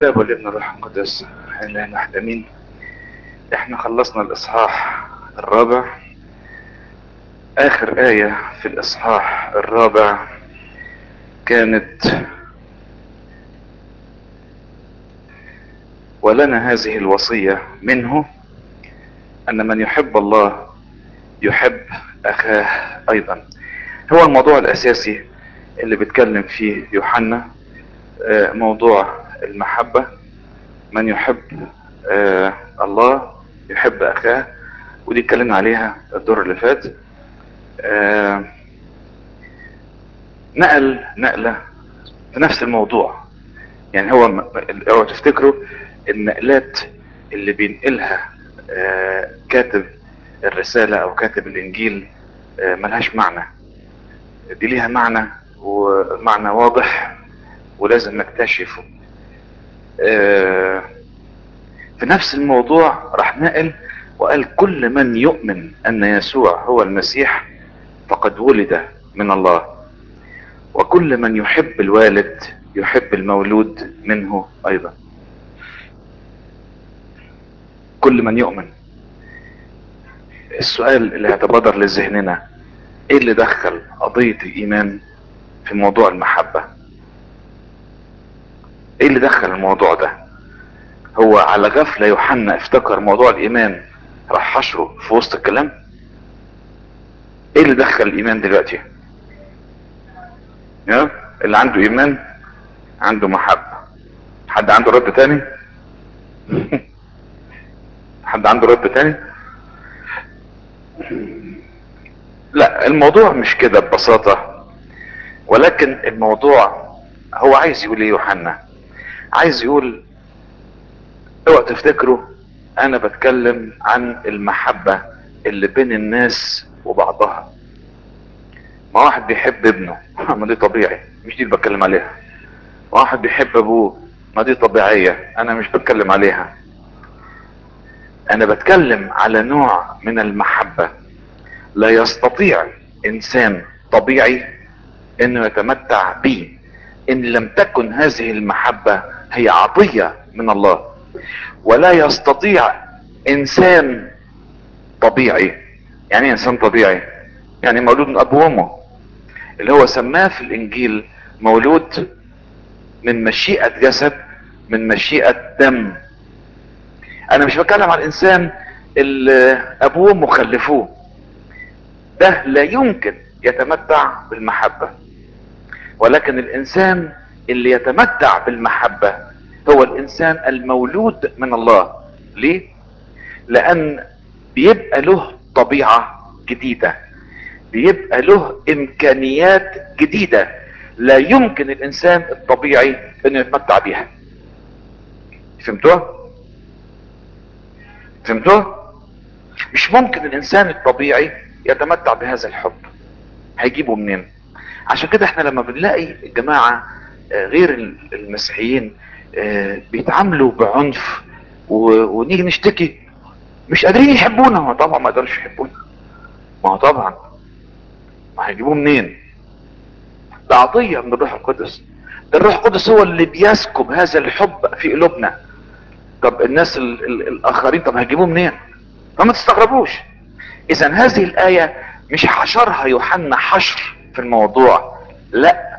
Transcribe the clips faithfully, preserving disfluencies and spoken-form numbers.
الاب والابن والروح القدس اله واحد امين. احنا خلصنا الاصحاح الرابع. اخر آية في الاصحاح الرابع كانت: ولنا هذه الوصية منه ان من يحب الله يحب اخاه ايضا. هو الموضوع الاساسي اللي بيتكلم فيه يوحنا، آه، موضوع المحبة. من يحب آه، الله يحب اخاه، ودي اتكلمنا عليها الدور اللي فات. آه، نقل نقلة في نفس الموضوع. يعني هو م- لو تفتكروا النقلات اللي بينقلها آه، كاتب الرسالة او كاتب الانجيل آه، ملهاش معنى. دي ليها معنى، ومعنى واضح ولازم نكتشفه. آه، في نفس الموضوع راح نقل وقال: كل من يؤمن ان يسوع هو المسيح فقد ولد من الله، وكل من يحب الوالد يحب المولود منه ايضا. كل من يؤمن. السؤال اللي هيتبادر لذهننا: ايه اللي دخل قضية الايمان في موضوع المحبة؟ ايه اللي دخل الموضوع ده؟ هو على غفلة يوحنا افتكر موضوع الايمان راح حشره في وسط الكلام؟ ايه اللي دخل الايمان دلوقتي؟ يا اللي عنده ايمان عنده محبة. حد عنده رد تاني؟ حد عنده رد تاني؟ لا، الموضوع مش كده ببساطة، ولكن الموضوع هو عايز يقول ايه يوحنا؟ عايز يقول: اوعى تفتكروا انا بتكلم عن المحبة اللي بين الناس وبعضها. ما واحد بيحب ابنه ما دي طبيعي، مش دي اللي بتكلم عليها. واحد بيحب ابوه، ما دي طبيعية، انا مش بتكلم عليها. انا بتكلم على نوع من المحبة لا يستطيع انسان طبيعي انه يتمتع به ان لم تكن هذه المحبة هي عطية من الله. ولا يستطيع انسان طبيعي. يعني ايه انسان طبيعي؟ يعني مولود من اب وامه، اللي هو سماه في الانجيل مولود من مشيئة جسد، من مشيئة دم. انا مش بتكلم عن الانسان اللي ابوه وامه خلفوه، ده لا يمكن يتمتع بالمحبة. ولكن الانسان اللي يتمتع بالمحبة هو الانسان المولود من الله. ليه؟ لان بيبقى له طبيعة جديدة، بيبقى له امكانيات جديدة لا يمكن الانسان الطبيعي انه يتمتع بيها. فهمتوها؟ فهمتوها؟ مش ممكن الانسان الطبيعي يتمتع بهذا الحب. هيجيبه منين؟ عشان كده احنا لما بنلاقي الجماعة آه، غير المسيحيين آه، بيتعاملوا بعنف و- ونيجي نشتكي مش قادرين يحبونا. ما طبعا ما يقدرش يحبونا. ما هو طبعا، ما هيجيبوه منين؟ ده عطية من الروح القدس. ده الروح القدس هو اللي بيسكب هذا الحب في قلوبنا. طب الناس ال ال الاخرين طب هيجيبوه منين؟ فما تستغربوش. اذا هذه الاية مش حشرها يوحنا حشر في الموضوع، لا،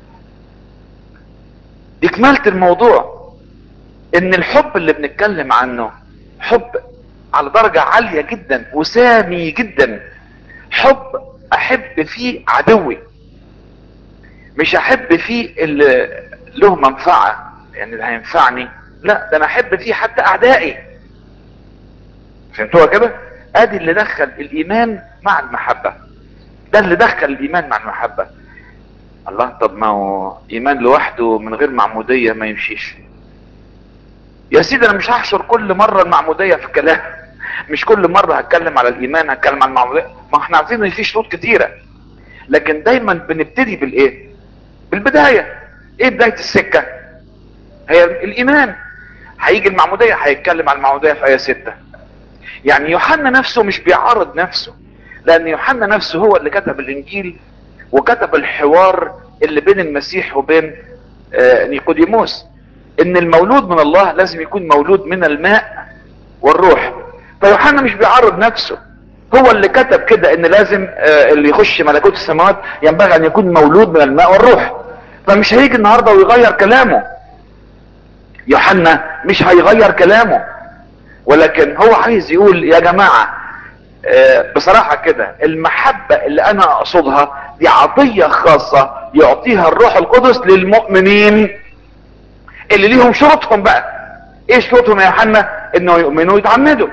دي كمالة الموضوع. ان الحب اللي بنتكلم عنه حب على درجة عالية جدا وسامي جدا. حب احب فيه عدوي، مش احب فيه اللي له منفعة يعني اللي هينفعني، لا، ده انا احب فيه حتى اعدائي. فهمتوها كده؟ ادي اللي دخل الايمان مع المحبة. ده اللي دخل الايمان مع المحبة. الله، طب ما هو ايمان لوحده من غير معمودية ما يمشيش. يا سيدي انا مش هحشر كل مرة المعمودية في الكلام. مش كل مرة هتكلم على الايمان هتكلم عن المعمودية. ما احنا عارفين ان في شروط كتيرة، لكن دايما بنبتدي بالايه؟ بالبداية. ايه بداية السكة؟ هي الايمان. هيجي المعمودية، هيتكلم عن المعمودية في آية ستة. يعني يوحنا نفسه مش بيعارض نفسه، لان يوحنا نفسه هو اللي كتب الانجيل وكتب الحوار اللي بين المسيح وبين آه، نيقوديموس. ان المولود من الله لازم يكون مولود من الماء والروح. فيوحنا مش بيعرض نفسه، هو اللي كتب كده ان لازم آه اللي يخش ملكوت السماوات ينبغي ان يكون مولود من الماء والروح. فمش هيجي النهارده ويغير كلامه، يوحنا مش هيغير كلامه، ولكن هو عايز يقول يا جماعة آه بصراحة كده المحبة اللي انا اقصدها دي عطية خاصة يعطيها الروح القدس للمؤمنين اللي ليهم شروطهم. بقى ايه شروطهم يا يوحنا؟ انه يؤمنوا ويتعمدوا،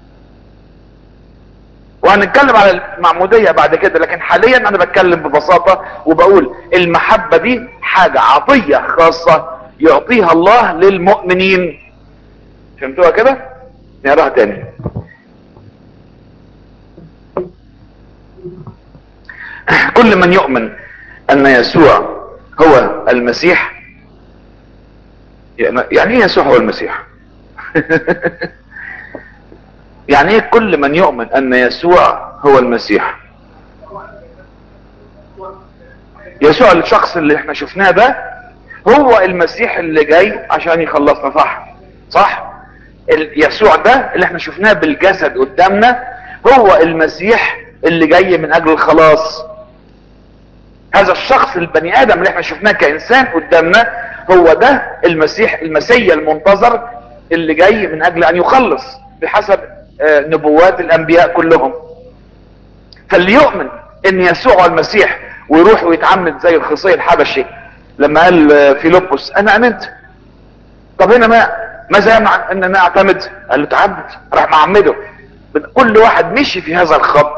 وهنتكلم على المعمودية بعد كده، لكن حاليا انا بتكلم ببساطة وبقول المحبة دي حاجة عطية خاصة يعطيها الله للمؤمنين. فهمتوها كده؟ نقراها تاني. كل من يؤمن ان يسوع هو المسيح. يعني ايه يسوع هو المسيح؟ يعني ايه كل من يؤمن ان يسوع هو المسيح؟ يسوع الشخص اللي احنا شفناه ده هو المسيح اللي جاي عشان يخلصنا، صح؟ صح. يسوع ده اللي احنا شفناه بالجسد قدامنا هو المسيح اللي جاي من اجل الخلاص. هذا الشخص البني ادم اللي احنا شفناه كانسان قدامنا هو ده المسيح، المسيا المنتظر اللي جاي من اجل ان يخلص بحسب نبوات الانبياء كلهم. فاللي يؤمن ان يسوع هو المسيح ويروح ويتعمد زي الخصي الحبشي لما قال فيلبس انا امنت، طب هنا ما ماذا يمنع ان انا اعتمد؟ قال له تعمد، راح معمده. كل واحد مشي في هذا الخط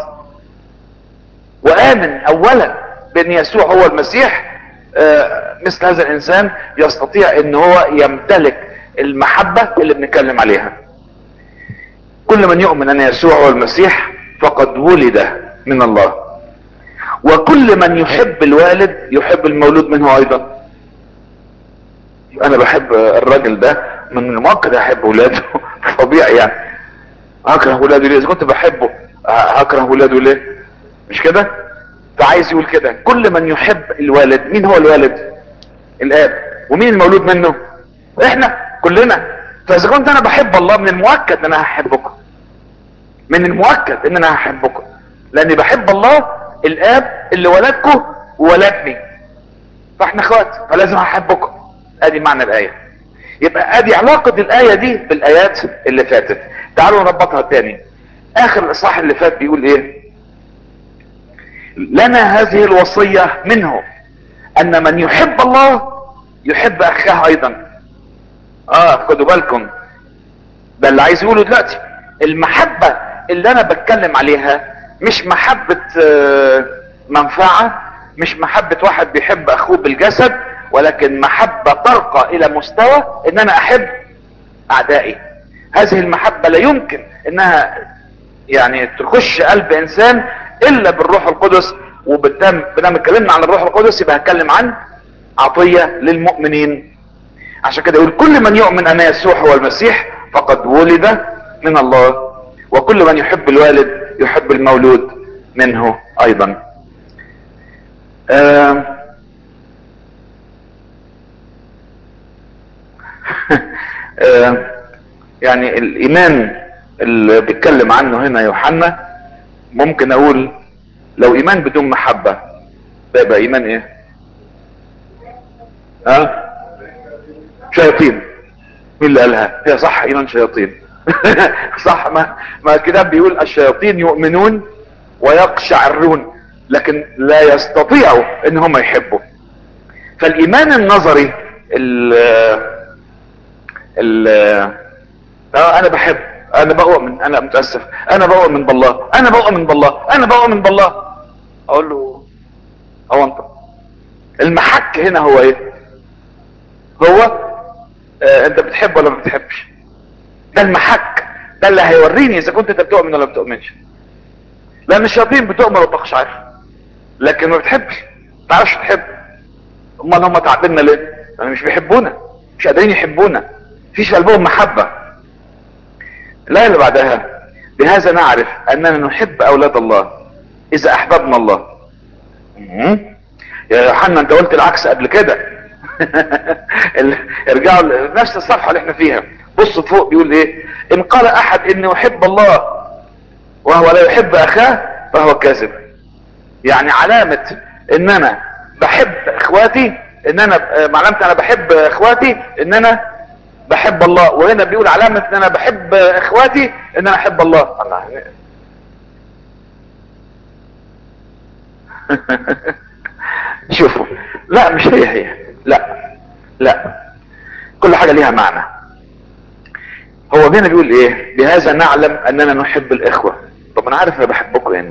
وامن اولا بان يسوع هو المسيح، آه مثل هذا الانسان يستطيع ان هو يمتلك المحبة اللي بنتكلم عليها. كل من يؤمن ان يسوع هو المسيح فقد ولد من الله، وكل من يحب الوالد يحب المولود منه ايضا. انا بحب الراجل ده، من المؤكد احب ولاده. طبيعي يعني. هكره ولاده ليه؟ اذا كنت بحبه هكره ولاده ليه؟ مش كده؟ فعايز يقول كده كل من يحب الوالد. مين هو الوالد؟ الاب. ومين المولود منه؟ احنا كلنا. فاذا كنت انا بحب الله من المؤكد ان انا هحبكم، من المؤكد ان انا هحبكم لاني بحب الله الاب اللي ولدكم وولدني، فاحنا اخوات فلازم احبكم. ادي معنى الايه. يبقى ادي علاقة الايه دي بالايات اللي فاتت. تعالوا نربطها تاني. اخر الاصحاح اللي فات بيقول ايه؟ لنا هذه الوصية منه ان من يحب الله يحب اخاه ايضا. اه خدوا بالكم، ده اللي عايز يقوله دلوقتي. المحبة اللي انا بتكلم عليها مش محبة منفعة، مش محبة واحد بيحب اخوه بالجسد، ولكن محبة ترقى الى مستوى ان انا احب اعدائي. هذه المحبة لا يمكن انها يعني تخش قلب انسان الا بالروح القدس. وبالتالي بدنا اتكلمنا عن الروح القدس يبقى هتكلم عن عطية للمؤمنين. عشان كده يقول كل من يؤمن ان يسوع هو المسيح فقد ولد من الله، وكل من يحب الوالد يحب المولود منه ايضا. آه آه يعني الايمان اللي بيتكلم عنه هنا يوحنا ممكن اقول لو ايمان بدون محبة ده يبقى ايمان ايه؟ ها أه؟ شياطين. مين اللي قالها؟ هي صح، ايمان شياطين. صح. ما ما الكتاب بيقول الشياطين يؤمنون ويقشعرون لكن لا يستطيعوا ان هم يحبوا. فالايمان النظري ال ال اه انا بحب، انا بؤمن، انا متاسف، انا بؤمن بالله، انا بؤمن بالله، انا بؤمن بالله. اقول له هو انت المحك هنا هو ايه؟ هو آه انت بتحب ولا ما بتحبش؟ ده المحك، ده اللي هيوريني اذا كنت انت بتؤمن ولا ما بتؤمنش. لان الشياطين بتؤمن وتقشعر لكن ما بتحبش، ما تعرفش تحب. امال هم تعبنا ليه؟ يعني مش بيحبونا، مش قادرين يحبونا، مفيش في قلبهم محبة. الآية اللي بعدها بهذا نعرف اننا نحب اولاد الله اذا احببنا الله. يا يوحنا انت قلت العكس قبل كده. ال- ارجعوا لنفس الصفحة اللي احنا فيها، بصوا فوق بيقول ايه: ان قال احد اني احب الله وهو لا يحب اخاه فهو كاذب. يعني علامة ان انا بحب اخواتي، ان انا علامة انا بحب اخواتي ان انا بحب الله، وهنا بيقول علامة ان انا بحب اخواتي ان انا احب الله. الله. شوفوا، لا مش هي هي، لا لا، كل حاجة ليها معنى. هو هنا بيقول ايه: بهذا نعلم اننا نحب الاخوة. طب انا عارف انا بحبكم يعني،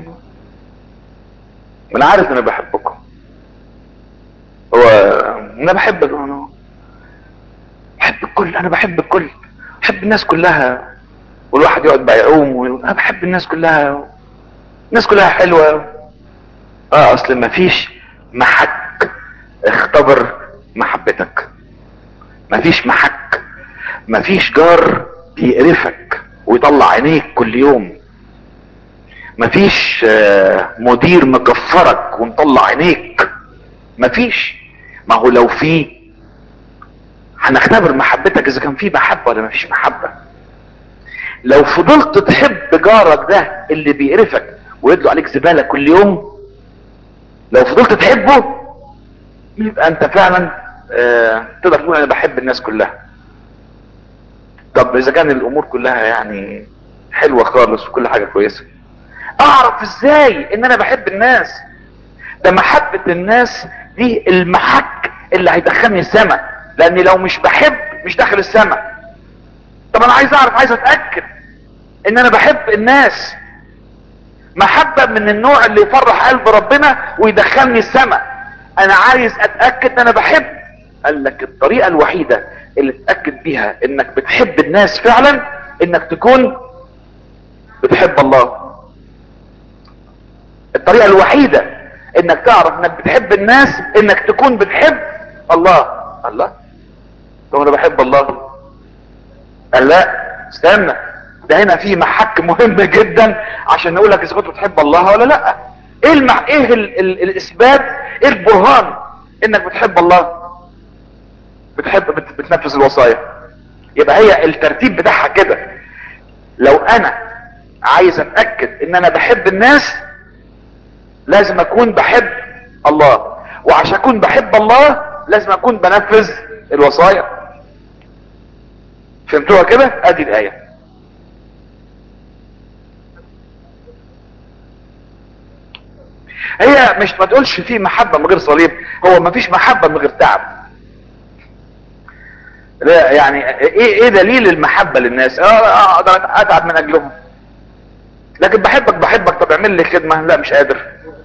ما انا عارف انا بحبكم. هو انا بحب انا بحب الكل، انا بحب الكل، بحب الناس كلها. والواحد يقعد بقى يعوم ويقول انا بحب الناس كلها، الناس كلها حلوة. اه، اصل ما فيش محك اختبر محبتك، ما فيش محك، ما فيش جار بيقرفك ويطلع عينيك كل يوم، ما فيش آه، مدير مكفرك ومطلع عينيك، ما فيش. ما هو لو في هنختبر محبتك اذا كان في محبة ولا ما فيش محبة. لو فضلت تحب جارك ده اللي بيقرفك ويطلع عليك زبالة كل يوم، لو فضلت تحبه يبقى انت فعلا آه تقدر تقول انا بحب الناس كلها. طب اذا كان الامور كلها يعني حلوة خالص وكل حاجة كويسة، اعرف ازاي ان انا بحب الناس؟ ده محبة الناس دي المحك اللي هيدخلني السماء، لاني لو مش بحب مش داخل السماء. طب انا عايز اعرف، عايز اتأكد ان انا بحب الناس محبة من النوع اللي يفرح قلب ربنا ويدخلني السماء. انا عايز اتأكد ان انا بحب. قال لك الطريقة الوحيدة اللي تتأكد بيها انك بتحب الناس فعلا انك تكون بتحب الله. الطريقة الوحيدة انك تعرف انك بتحب الناس انك تكون بتحب الله. الله، طب انا بحب الله. قال لا، استنى، ده هنا في محك مهم جدا عشان نقول لك اذا كنت بتحب الله ولا لا. ايه المح... ايه ال... ال... الاثبات، ايه البرهان انك بتحب الله؟ بتحب بت... بتنفذ الوصايا. يبقى هي الترتيب بتاعها كده. لو انا عايز اتاكد ان انا بحب الناس لازم اكون بحب الله، وعشان اكون بحب الله لازم اكون بنفذ الوصايا. فهمتوها كده؟ ادي الايه. هي مش ما تقولش في محبة من غير صليب، هو ما فيش محبة من غير تعب. لا يعني ايه ايه دليل المحبة للناس؟ اه اقدر اتعب من اجلهم، لكن بحبك بحبك طب اعمل لي خدمة، لا مش قادر.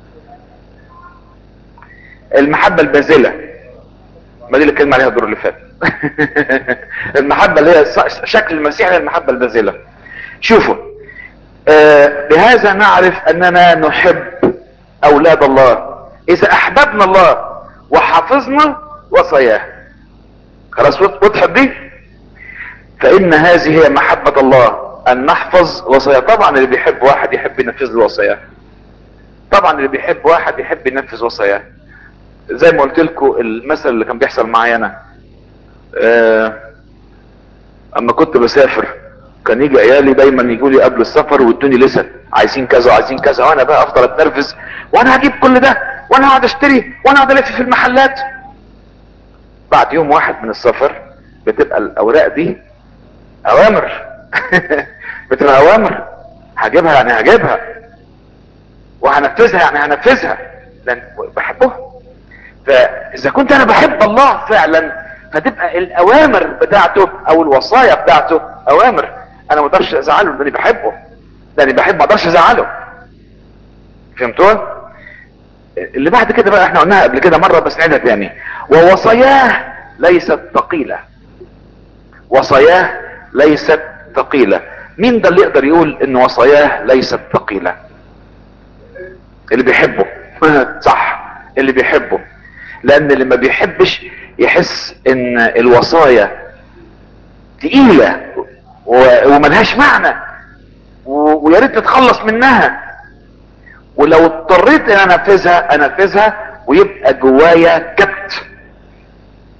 المحبة الباذلة، ما دي اللي اتكلم عليها الدور اللي فات. المحبة اللي هي شكل المسيح هي المحبة الباذلة. شوفوا، آه بهذا نعرف اننا نحب اولاد الله اذا احببنا الله وحفظنا وصاياه. خلاص وضحت دي؟ فان هذه هي محبة الله ان نحفظ وصاياه. طبعا اللي بيحب واحد يحب ينفذ له وصاياه، طبعا اللي بيحب واحد يحب ينفذ وصاياه. زي ما قلت لكم المثل اللي كان بيحصل معايا انا، آه اما كنت بسافر كان يجي عيالي دايما يجوا لي قبل السفر ويدوني لسه عايزين كذا وعايزين كذا، وانا بقى افضل اتنرفز وانا هجيب كل ده وانا هقعد اشتري وانا هقعد الف في المحلات. بعد يوم واحد من السفر بتبقى الاوراق دي اوامر. بتبقى اوامر، هجيبها يعني هجيبها وهنفذها يعني هنفذها لان بحبه. فاذا كنت انا بحب الله فعلا فتبقى الاوامر بتاعته او الوصايا بتاعته اوامر. انا ما اقدرش ازعله لاني بحبه، لاني بحب ما اقدرش ازعله. فهمتوها؟ اللي بعد كده بقى احنا قلناها قبل كده مره بس نعيدها تاني: ووصاياه ليست ثقيله. وصاياه ليست ثقيله. مين ده اللي يقدر يقول ان وصاياه ليست ثقيله؟ اللي بيحبه. صح، اللي بيحبه. لان اللي ما بيحبش يحس ان الوصايا تقيلة وملهاش معنى ويا ريت تتخلص منها، ولو اضطريت ان انفذها انفذها ويبقى جوايا كبت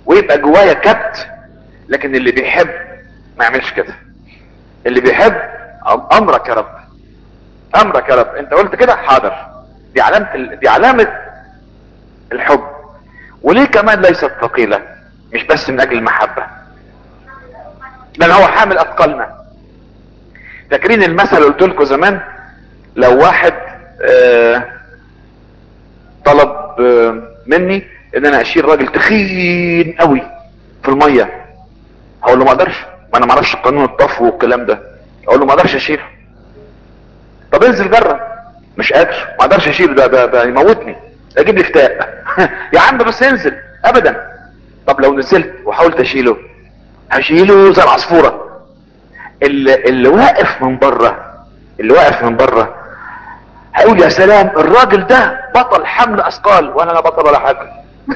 ويبقى جوايا كبت، لكن اللي بيحب ما يعملش كده. اللي بيحب امرك يا رب، امرك يا رب، انت قلت كده حاضر. دي علامة دي علامة الحب. وليه كمان ليست ثقيلة؟ مش بس من اجل المحبة، لان هو حامل اثقالنا. فاكرين المثل اللي قلت لكم زمان؟ لو واحد آه طلب آه مني ان انا اشيل راجل تخين قوي في المية، هقول له ما اقدرش، ما انا ما اعرفش قانون الطفو والكلام ده. اقول له ما اقدرش اشيله. طب انزل جرب. مش قادر، ما اقدرش اشيله، ده ده ده يموتني، اجيب لي فتاء. يا عم بس انزل. ابدا. طب لو نزلت وحاولت اشيله، هشيله زي العصفورة. اللي, اللي واقف من بره، اللي واقف من بره هقول يا سلام، الراجل ده بطل حمل اثقال، وانا لا بطل ولا حاجة.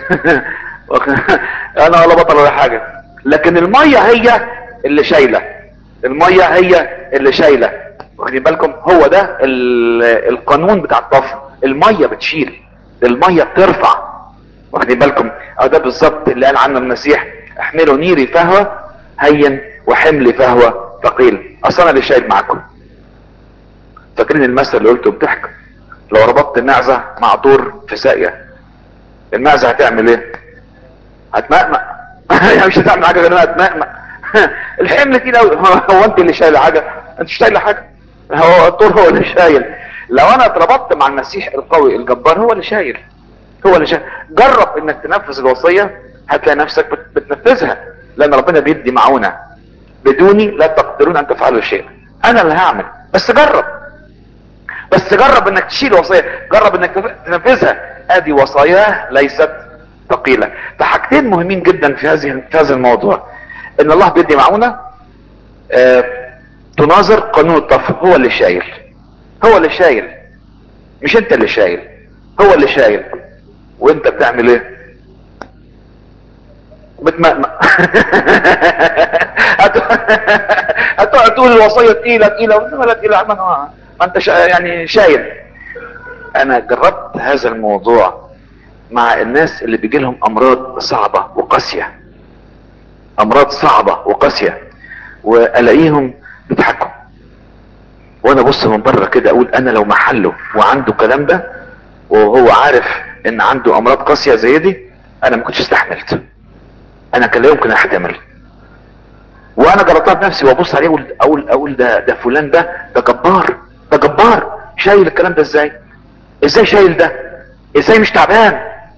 انا ولا بطل ولا حاجة. لكن المية هي اللي شايلة، المية هي اللي شايلة. واخدين بالكم؟ هو ده القانون بتاع الطفو. المية بتشيل، المية بترفع. واخدين بالكم؟ او ده بالظبط اللي قال عنه المسيح: احملوا نيري فهو هين وحملي فهو ثقيل. اصلا انا اللي شايل معاكم. فاكرين المثل اللي قلته بضحك؟ لو ربطت معزة مع طور في ساقية، المعزة هتعمل ايه؟ هتمأمأ. يعني مش هتعمل حاجة غير انها هتمأمأ. الحمل تقيل قوي. هو انت اللي شايل حاجة؟ انت مش شايل حاجة، هو الطور هو اللي شايل. لو انا اتربطت مع المسيح القوي الجبار، هو اللي شايل، هو اللي شايل. جرب انك تنفذ الوصية، هتلاقي نفسك بت- بتنفذها، لان ربنا بيدي معونة: بدوني لا تقدرون ان تفعلوا شيء. انا اللي هعمل، بس جرب. بس جرب انك تشيل وصية، جرب انك تف- تنفذها. ادي وصاياه ليست ثقيلة. فحاجتين مهمين جدا في هذه في هذا الموضوع: ان الله بيدي معونة آه تناظر قانون الطفل. هو اللي شايل، هو اللي شايل، مش انت اللي شايل، هو اللي شايل. وانت بتعمل ايه؟ بتمأمأ. هتقعد تقول الوصية تقيلة تقيلة، ولا تقيلة؟ ما ما انت شا يعني شايل. انا جربت هذا الموضوع مع الناس اللي بيجي لهم امراض صعبة وقاسية، امراض صعبة وقاسية، والاقيهم بيضحكوا، وانا بص من بره كده اقول انا لو محله وعنده الكلام ده، وهو عارف ان عنده امراض قاسية زي دي، انا ما كنتش استحملت. انا كان لا يمكن احتمل. وانا جربتها بنفسي، وابص عليه اقول اقول اقول ده ده فلان ده ده جبار، ده جبار، شايل الكلام ده ازاي؟ ازاي شايل ده؟ ازاي مش تعبان؟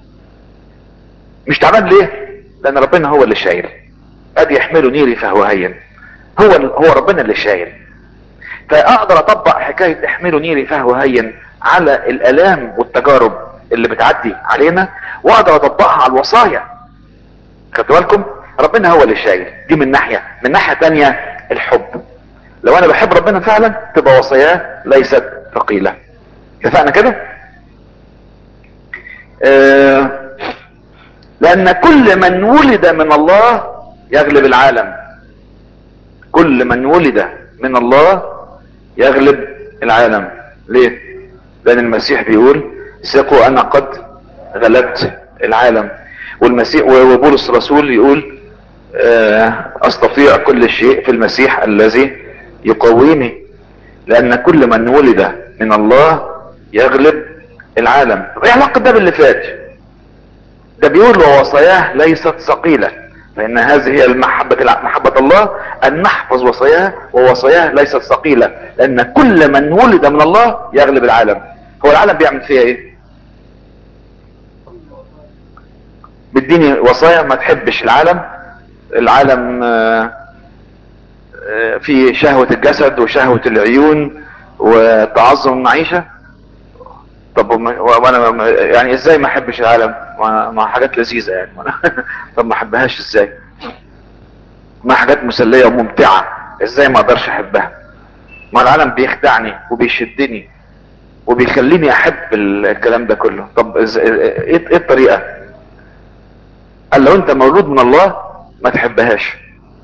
مش تعبان ليه؟ لان ربنا هو اللي شايل. ادي يحملوا نيري فهو هين. هو هو ربنا اللي شايل. فاقدر اطبق حكاية احملوا نيري فهو هين على الالام والتجارب اللي بتعدي علينا، واقدر اطبقها على الوصايا. خدتوا بالكم؟ ربنا هو اللي شايل. دي من ناحية. من ناحية تانية الحب. لو انا بحب ربنا فعلا، تبقى وصاياه ليست ثقيلة. اتفقنا كده؟ آه لان كل من ولد من الله يغلب العالم. كل من ولد من الله يغلب العالم. ليه؟ لان المسيح بيقول: ثقوا انا قد غلبت العالم. والمسيح وبولس الرسول يقول: آه استطيع كل شيء في المسيح الذي يقويني. لان كل من ولد من الله يغلب العالم. ايه علاقة ده باللي فات؟ ده بيقول: ووصاياه ليست ثقيلة. فان هذه هي المحبة محبة الله، ان نحفظ وصاياه، ووصاياه ليست ثقيلة، لان كل من ولد من الله يغلب العالم. هو العالم بيعمل فيها ايه؟ بيديني وصايا ما تحبش العالم. العالم آه، آه، فيه شهوة الجسد وشهوة العيون وتعظم المعيشة. طب وما- وانا يعني ازاي ما احبش العالم؟ ما ما حاجات لذيذة يعني. طب ما احبهاش ازاي؟ ما حاجات مسلية وممتعة، ازاي ما اقدرش احبها؟ ما العالم بيخدعني وبيشدني وبيخليني احب الكلام ده كله. طب إز- ايه إيه الطريقة؟ قال: لو انت مولود من الله ما تحبهاش.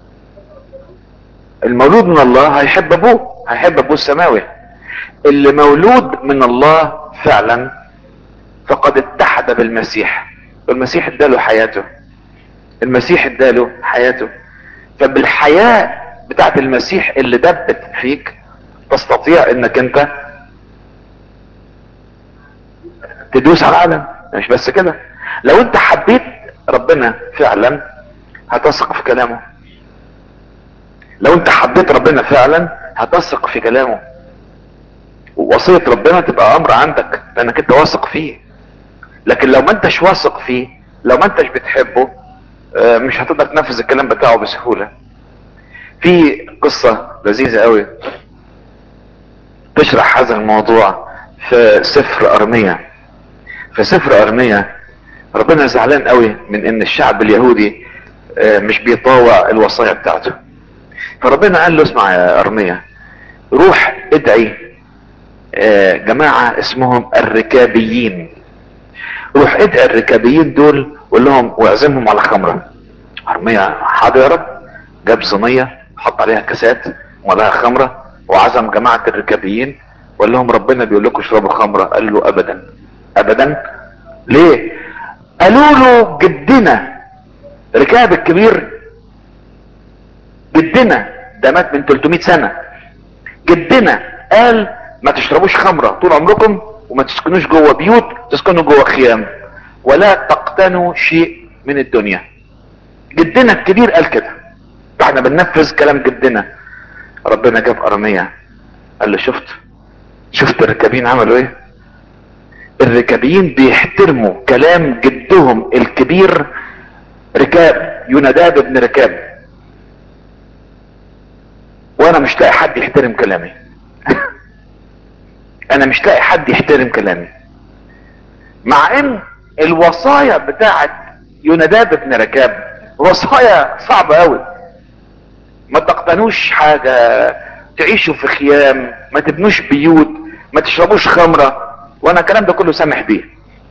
المولود من الله هيحب ابوه، هيحب ابوه السماوي. اللي مولود من الله فعلا فقد اتحد بالمسيح، والمسيح اداله حياته. المسيح اداله حياته. فبالحياة بتاعت المسيح اللي دبت فيك تستطيع انك انت تدوس على العالم. مش بس كده، لو انت حبيت ربنا فعلا هتثق في كلامه. لو انت حبيت ربنا فعلا هتثق في كلامه، ووصية ربنا تبقى امر عندك لانك انت واثق فيه. لكن لو ما انتش واثق فيه، لو ما انتش بتحبه، آه، مش هتقدر تنفذ الكلام بتاعه بسهولة. في قصة لذيذة قوي تشرح هذا الموضوع في سفر ارميا. في سفر ارميا ربنا زعلان قوي من ان الشعب اليهودي آه، مش بيطاوع الوصايا بتاعته. فربنا قال له اسمع يا ارميا، روح ادعي آه، جماعة اسمهم الركابيين. روح ادعي الركابيين دول وقول لهم واعزمهم على خمرة. ارميا حاضر يا رب. جاب صينية حط عليها كاسات وملاها خمرة وعزم جماعة الركابيين وقال لهم ربنا بيقول لكم اشربوا خمرة. قال له ابدا ابدا. ليه؟ قالوا له جدنا ركاب الكبير، جدنا ده مات من ثلاثمائة سنة، جدنا قال ما تشربوش خمرة طول عمركم وما تسكنوش جوه بيوت، تسكنوا جوه خيام ولا تقتنوا شيء من الدنيا. جدنا الكبير قال كده، فاحنا بننفذ كلام جدنا. ربنا جاب ارميا قال له شفت شفت الركابين عملوا ايه؟ الركابيين بيحترموا كلام جدهم الكبير ركاب، يوناداب ابن ركاب، وانا مش لاقي حد يحترم كلامي. انا مش لاقي حد يحترم كلامي، مع ان الوصايا بتاعت يوناداب ابن ركاب وصايا صعبة قوي. ما تقتنوش حاجة، تعيشوا في خيام، ما تبنوش بيوت، ما تشربوش خمرة، وانا الكلام ده كله سامح بيه.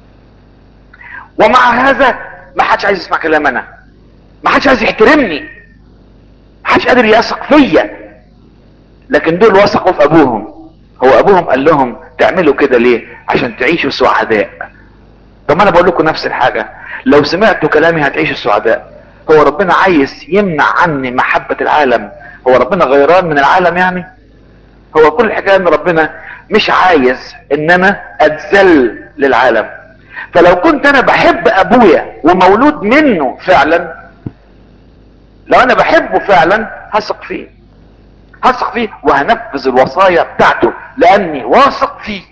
ومع هذا ما حدش عايز يسمع كلام انا، ما حدش عايز يحترمني، ما حدش قادر يثق فيا. لكن دول وثقوا في ابوهم. هو ابوهم قال لهم تعملوا كده ليه؟ عشان تعيشوا سعداء. طب ما انا بقول لكم نفس الحاجة، لو سمعتوا كلامي هتعيشوا سعداء. هو ربنا عايز يمنع عني محبة العالم؟ هو ربنا غيران من العالم يعني؟ هو كل الحكاية ان ربنا مش عايز ان انا اتذل للعالم. فلو كنت انا بحب ابويا ومولود منه فعلا، لو انا بحبه فعلا هثق فيه، هثق فيه وهنفذ الوصايا بتاعته لاني واثق فيه.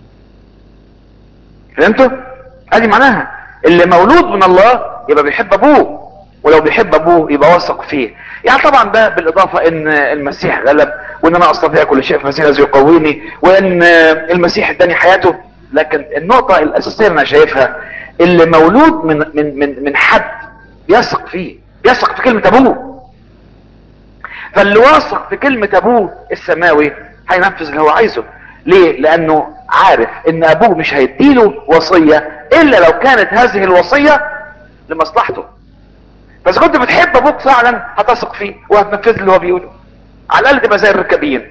فهمتوا؟ ادي معناها اللي مولود من الله يبقى بيحب ابوه، ولو بيحب ابوه يبقى واثق فيه. يعني طبعا ده بالاضافة ان المسيح غلب، وان انا استطيع كل شيء في المسيح الذي يقويني، وان المسيح اداني حياته. لكن النقطة الاساسية اللي انا شايفها اللي مولود من من من من حد يثق فيه، يثق في كلمة ابوه. فاللي واثق في كلمة ابوه السماوي هينفذ اللي هو عايزه. ليه؟ لانه عارف ان ابوه مش هيديله وصية الا لو كانت هذه الوصية لمصلحته. فاذا كنت بتحب ابوك فعلا هتثق فيه وهتنفذ اللي هو بيقوله، على الاقل تبقى زي الركابيين.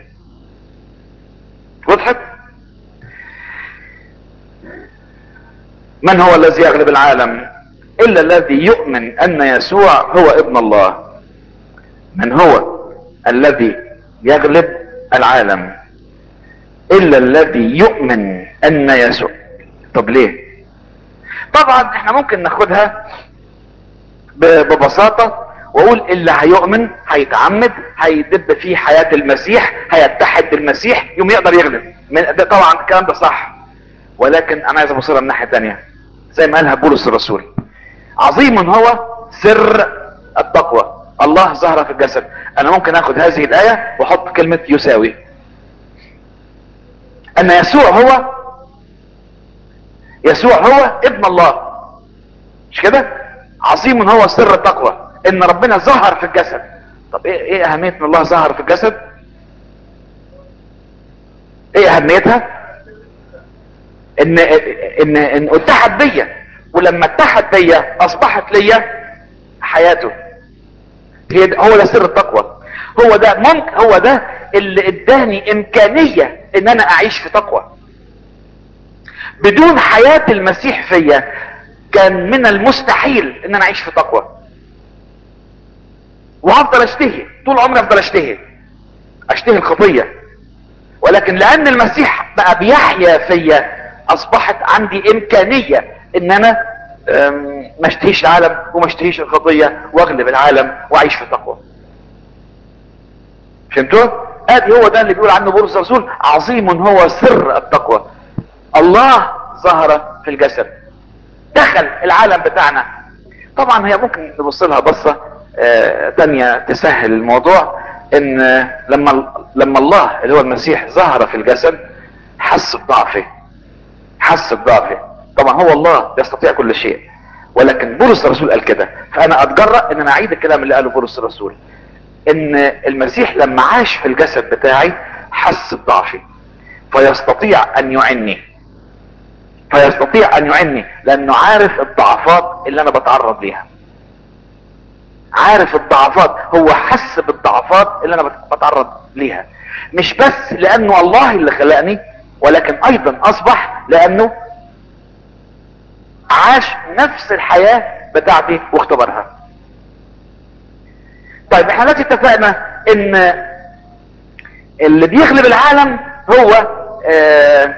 وضحت؟ من هو الذي يغلب العالم الا الذي يؤمن ان يسوع هو ابن الله. من هو الذي يغلب العالم الا الذي يؤمن ان يسوع. طب ليه؟ طبعا احنا ممكن ناخدها ببساطة واقول اللي هيؤمن هيتعمد هيدب فيه حياة المسيح هيتحد بالمسيح يوم يقدر يغلب. ده طبعا الكلام ده صح، ولكن انا عايز ابصرها من الناحية التانية زي ما قالها بولس الرسول. عظيم هو سر التقوى، الله ظهر في الجسد. انا ممكن اخد هذه الاية واحط كلمة يساوي، ان يسوع هو يسوع هو ابن الله، مش كده؟ عظيم هو سر التقوى ان ربنا ظهر في الجسد. طب ايه ايه اهمية ان الله ظهر في الجسد؟ ايه اهميتها؟ ان ان ان اتحد بيا، ولما اتحد بيا اصبحت ليا حياته. هي ده هو ده سر التقوى. هو ده ممكن هو ده اللي اداني امكانية ان انا اعيش في تقوى. بدون حياة المسيح فيا كان من المستحيل ان انا اعيش في تقوى. وهفضل اشتهي طول عمري، افضل اشتهي اشتهي الخطية. ولكن لان المسيح بقى بيحيا فيا، اصبحت عندي امكانية ان انا أم، ما اشتهيش العالم وما اشتهيش الخطية، واغلب العالم واعيش في تقوى. فهمتوا؟ ادي هو ده اللي بيقول عنه بولس الرسول: عظيم هو سر التقوى، الله ظهر في الجسد، دخل العالم بتاعنا. طبعا هي ممكن نبص لها بصة آه تانية تسهل الموضوع، ان آه، لما لما الله اللي هو المسيح ظهر في الجسد، حس بضعفه، حس بضعفه. طبعا هو الله يستطيع كل شيء، ولكن بولس الرسول قال كده، فانا اتجرأ ان انا اعيد الكلام اللي قاله بولس الرسول، ان المسيح لما عاش في الجسد بتاعي حس بضعفي، فيستطيع ان يعني فيستطيع ان يعني لانه عارف الضعفات اللي انا بتعرض ليها، عارف الضعفات، هو حس بالضعفات اللي انا بت- بتعرض ليها. مش بس لانه الله اللي خلقني، ولكن ايضا اصبح لانه عاش نفس الحياة بتاعتي واختبرها. طيب احنا دلوقتي اتفقنا ان اللي بيغلب العالم هو آه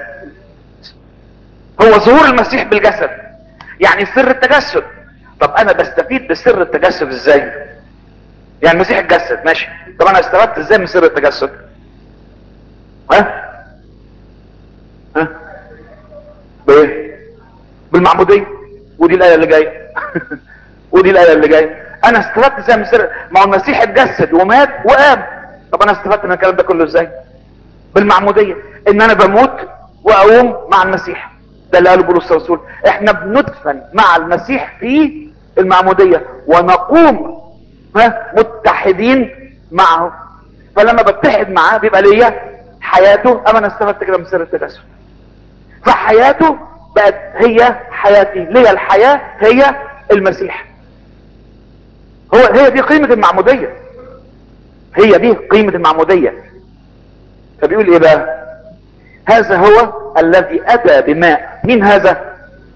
هو ظهور المسيح بالجسد، يعني سر التجسد. طب انا بستفيد بسر التجسد ازاي؟ يعني المسيح اتجسد ماشي، طب انا استفدت ازاي من سر التجسد؟ ها ها بايه؟ بالمعمودية. ودي الايه اللي جايه ودي الايه اللي جايه. انا استفدت ازاي من سر؟ ما هو المسيح اتجسد ومات وقام. طب انا استفدت من الكلام ده كله ازاي؟ بالمعمودية، ان انا بموت واقوم مع المسيح. ده اللي قاله بولس الرسول: احنا بندفن مع المسيح في المعمودية ونقوم ها متحدين معه. فلما بتحد معاه بيبقى ليا حياته. اما انا استفدت كده من سر التجسد، فحياته بقت هي حياتي، ليا الحياة هي المسيح. هو هي دي قيمة المعمودية، هي دي قيمة المعمودية. فبيقول ايه بقى؟ هذا هو الذي اتى بماء. مين هذا؟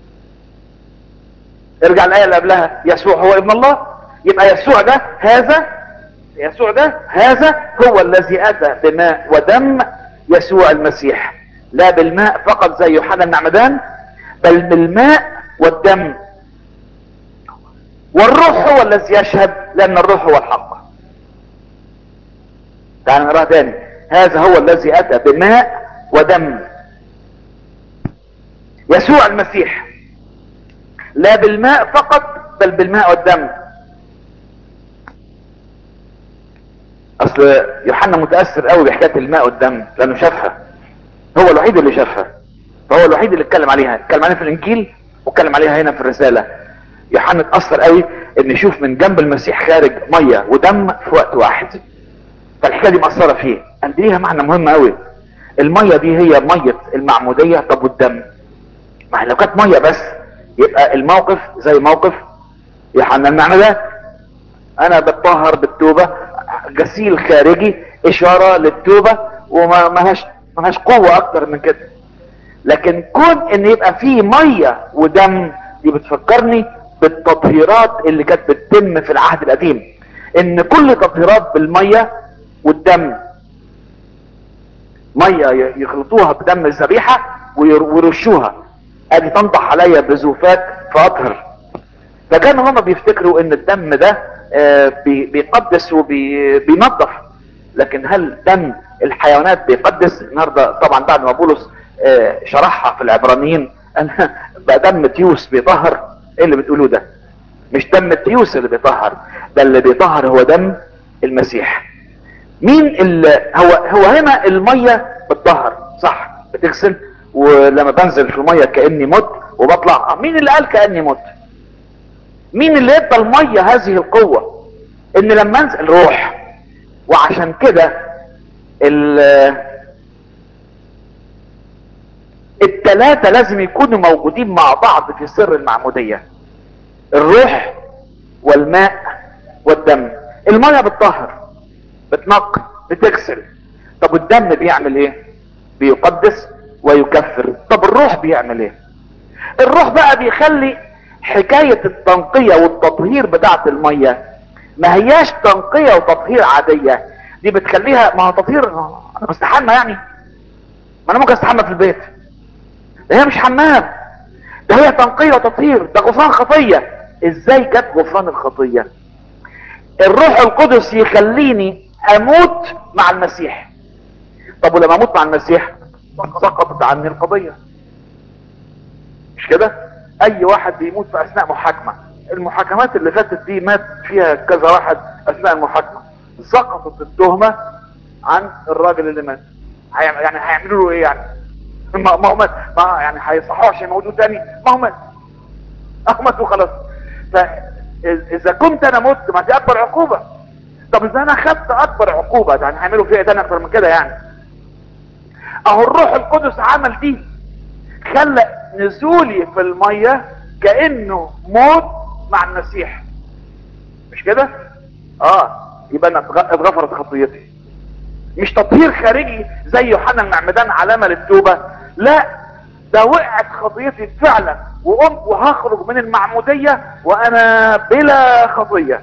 ارجع الايه اللي قبلها: يسوع هو ابن الله. يبقى يسوع ده هذا يسوع ده هذا هو الذي اتى بماء ودم، يسوع المسيح. لا بالماء فقط زي يوحنا المعمدان، بل بالماء والدم. والروح هو الذي يشهد، لان الروح هو الحق. تعال نقراها تاني: هذا هو الذي اتى بماء ودم، يسوع المسيح. لا بالماء فقط بل بالماء والدم. اصل يوحنا متاثر قوي بحكايه الماء والدم لانه شافها، هو الوحيد اللي شافها، فهو الوحيد اللي اتكلم عليها، اتكلم عليها في الانجيل واتكلم عليها هنا في الرساله. يوحنا اتاثر قوي ان يشوف من جنب المسيح خارج ميه ودم في وقت واحد، فالحكايه دي مأثره فيه. قال دي ليها معنى مهم قوي. الميه دي هي ميه المعموديه. طب والدم؟ ما هي لو كانت ميه بس يبقى الموقف زي موقف يوحنا المعمدان: انا بتطهر بالتوبة، غسيل خارجي اشارة للتوبة، وما مهاش مهاش قوة اكتر من كده. لكن كون ان يبقى فيه مية ودم، دي بتفكرني بالتطهيرات اللي كانت بتتم في العهد القديم، ان كل تطهيرات بالمية والدم. مية يخلطوها بدم الذبيحة ويرشوها، ادي تنضح عليا بزوفات فاطهر. فكانوا هما بيفتكروا ان الدم ده آه، بي- بيقدس وبينظف. لكن هل دم الحيوانات بيقدس؟ النهارده طبعا بعد ما بولس آه، شرحها في العبرانيين انا بقى دم تيوس بيطهر. ايه اللي بتقولوه ده؟ مش دم التيوس اللي بيطهر، ده اللي بيطهر هو دم المسيح. مين اللي هو هو هنا الميه بتطهر صح، بتغسل، ولما بنزل في الميه كاني مت وبطلع. مين اللي قال كاني مت؟ مين اللي ادى الميه هذه القوه؟ ان لما انزل روح. وعشان كده التلاتة لازم يكونوا موجودين مع بعض في سر المعمودية: الروح والماء والدم. الميه بتطهر، بتنقي، بتغسل. طب الدم بيعمل ايه؟ بيقدس ويكفر. طب الروح بيعمل ايه؟ الروح بقى بيخلي حكاية التنقية والتطهير بتاعة المية ما هياش تنقية وتطهير عادية، دي بتخليها، ما هو تطهير انا بستحمى يعني، ما انا ممكن استحمى في البيت، ده هي مش حمام، ده هي تنقية وتطهير، ده غفران خطية. ازاي جت غفران الخطية؟ الروح القدس يخليني اموت مع المسيح. طب ولما اموت مع المسيح سقطت عني القضية، مش كده؟ اي واحد بيموت في اثناء محاكمة، المحاكمات اللي فاتت دي مات فيها كذا واحد اثناء المحاكمة، سقطت التهمة عن الراجل اللي مات. هي- يعني هيعملوا له ايه يعني؟ ما ما هو مات، ما يعني هيصحوه عشان يموتوه تاني؟ ما هو مات، اهو مات وخلاص. فاذا كنت انا مت، ما دي اكبر عقوبة. طب اذا انا خدت اكبر عقوبة، يعني هيعملوا فيها ايه تاني اكتر من كده يعني؟ اهو الروح القدس عمل دي، خلى نزولي في المية كأنه موت مع المسيح، مش كده؟ اه، يبقى انا اتغ- اتغفرت خطيتي. مش تطهير خارجي زي يوحنا المعمدان علامة للتوبة، لا، ده وقعت خطيتي فعلا، وقمت وهخرج من المعمودية وانا بلا خطية.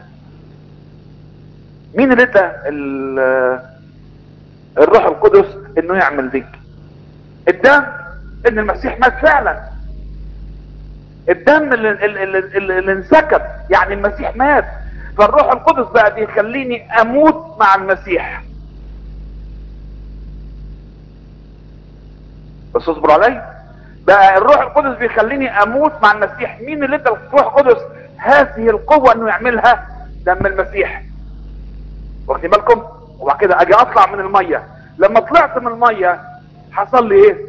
مين اللي ادى ال- الروح القدس انه يعمل دي؟ الدم، ان المسيح مات فعلا، الدم اللي, اللي, اللي, اللي انسكب، يعني المسيح مات، فالروح القدس بقى بيخليني اموت مع المسيح. بس اصبر علي، بقى الروح القدس بيخليني اموت مع المسيح. مين اللي ادى الروح القدس هذه القوة انه يعملها؟ دم المسيح، واخدين بالكم؟ وبعد كده اجي اطلع من المية، لما طلعت من المية حصل لي ايه؟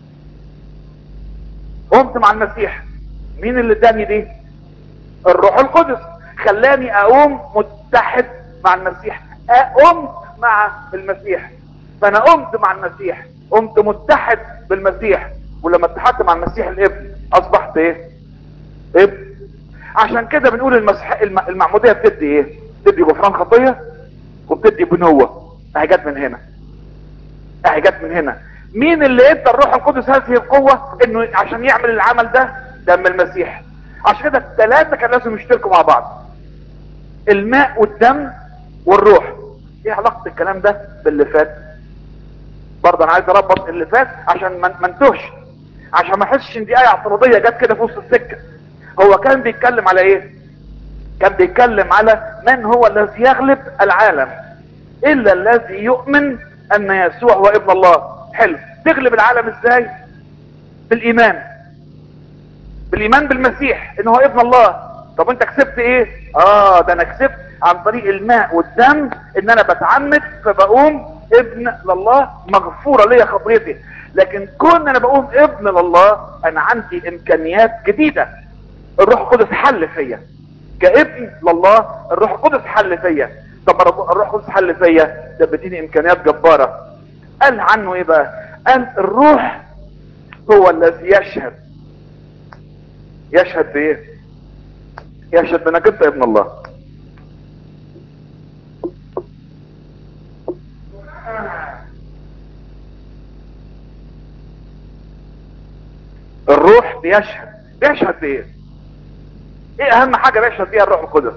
قمت مع المسيح. مين اللي اداني دي؟ الروح القدس، خلاني اقوم متحد مع المسيح، قمت مع المسيح، فانا قمت مع المسيح، قمت متحد بالمسيح، ولما اتحدت مع المسيح الابن اصبحت ايه؟ ابن. عشان كده بنقول المسيح الم- المعمودية بتدي ايه؟ بتدي غفران خطية وبتدي بنوة. اهي جت من هنا، اهي جت من هنا. مين اللي ادى الروح القدس هذه القوة انه عشان يعمل العمل ده؟ دم المسيح. عشان كده الثلاثة كان لازم يشتركوا مع بعض، الماء والدم والروح. ايه علاقة الكلام ده باللي فات؟ برضه انا عايز اربط اللي فات عشان ما ما انتهش، عشان ما احسش ان دي ايه اعتراضية جت كده في وسط السكة. هو كان بيتكلم على ايه؟ كان بيتكلم على من هو الذي يغلب العالم الا الذي يؤمن ان يسوع هو ابن الله. حلو، تغلب العالم ازاي؟ بالايمان، بالايمان بالمسيح ان هو ابن الله. طب انت كسبت ايه؟ اه، ده انا كسبت عن طريق الماء والدم، ان انا بتعمد فبقوم ابن لله، مغفورة ليا خطيتي. لكن كون انا بقوم ابن لله، انا عندي امكانيات جديدة. الروح القدس حل فيا كابن لله، الروح القدس حل فيا. طب الروح القدس حل فيا، ده بيديني امكانيات جبارة. قال عنه ايه بقى؟ قال الروح هو الذي يشهد. يشهد بايه؟ يشهد بانك انت ابن الله. الروح بيشهد. بيشهد بايه؟ ايه اهم حاجة بيشهد بيها الروح القدس؟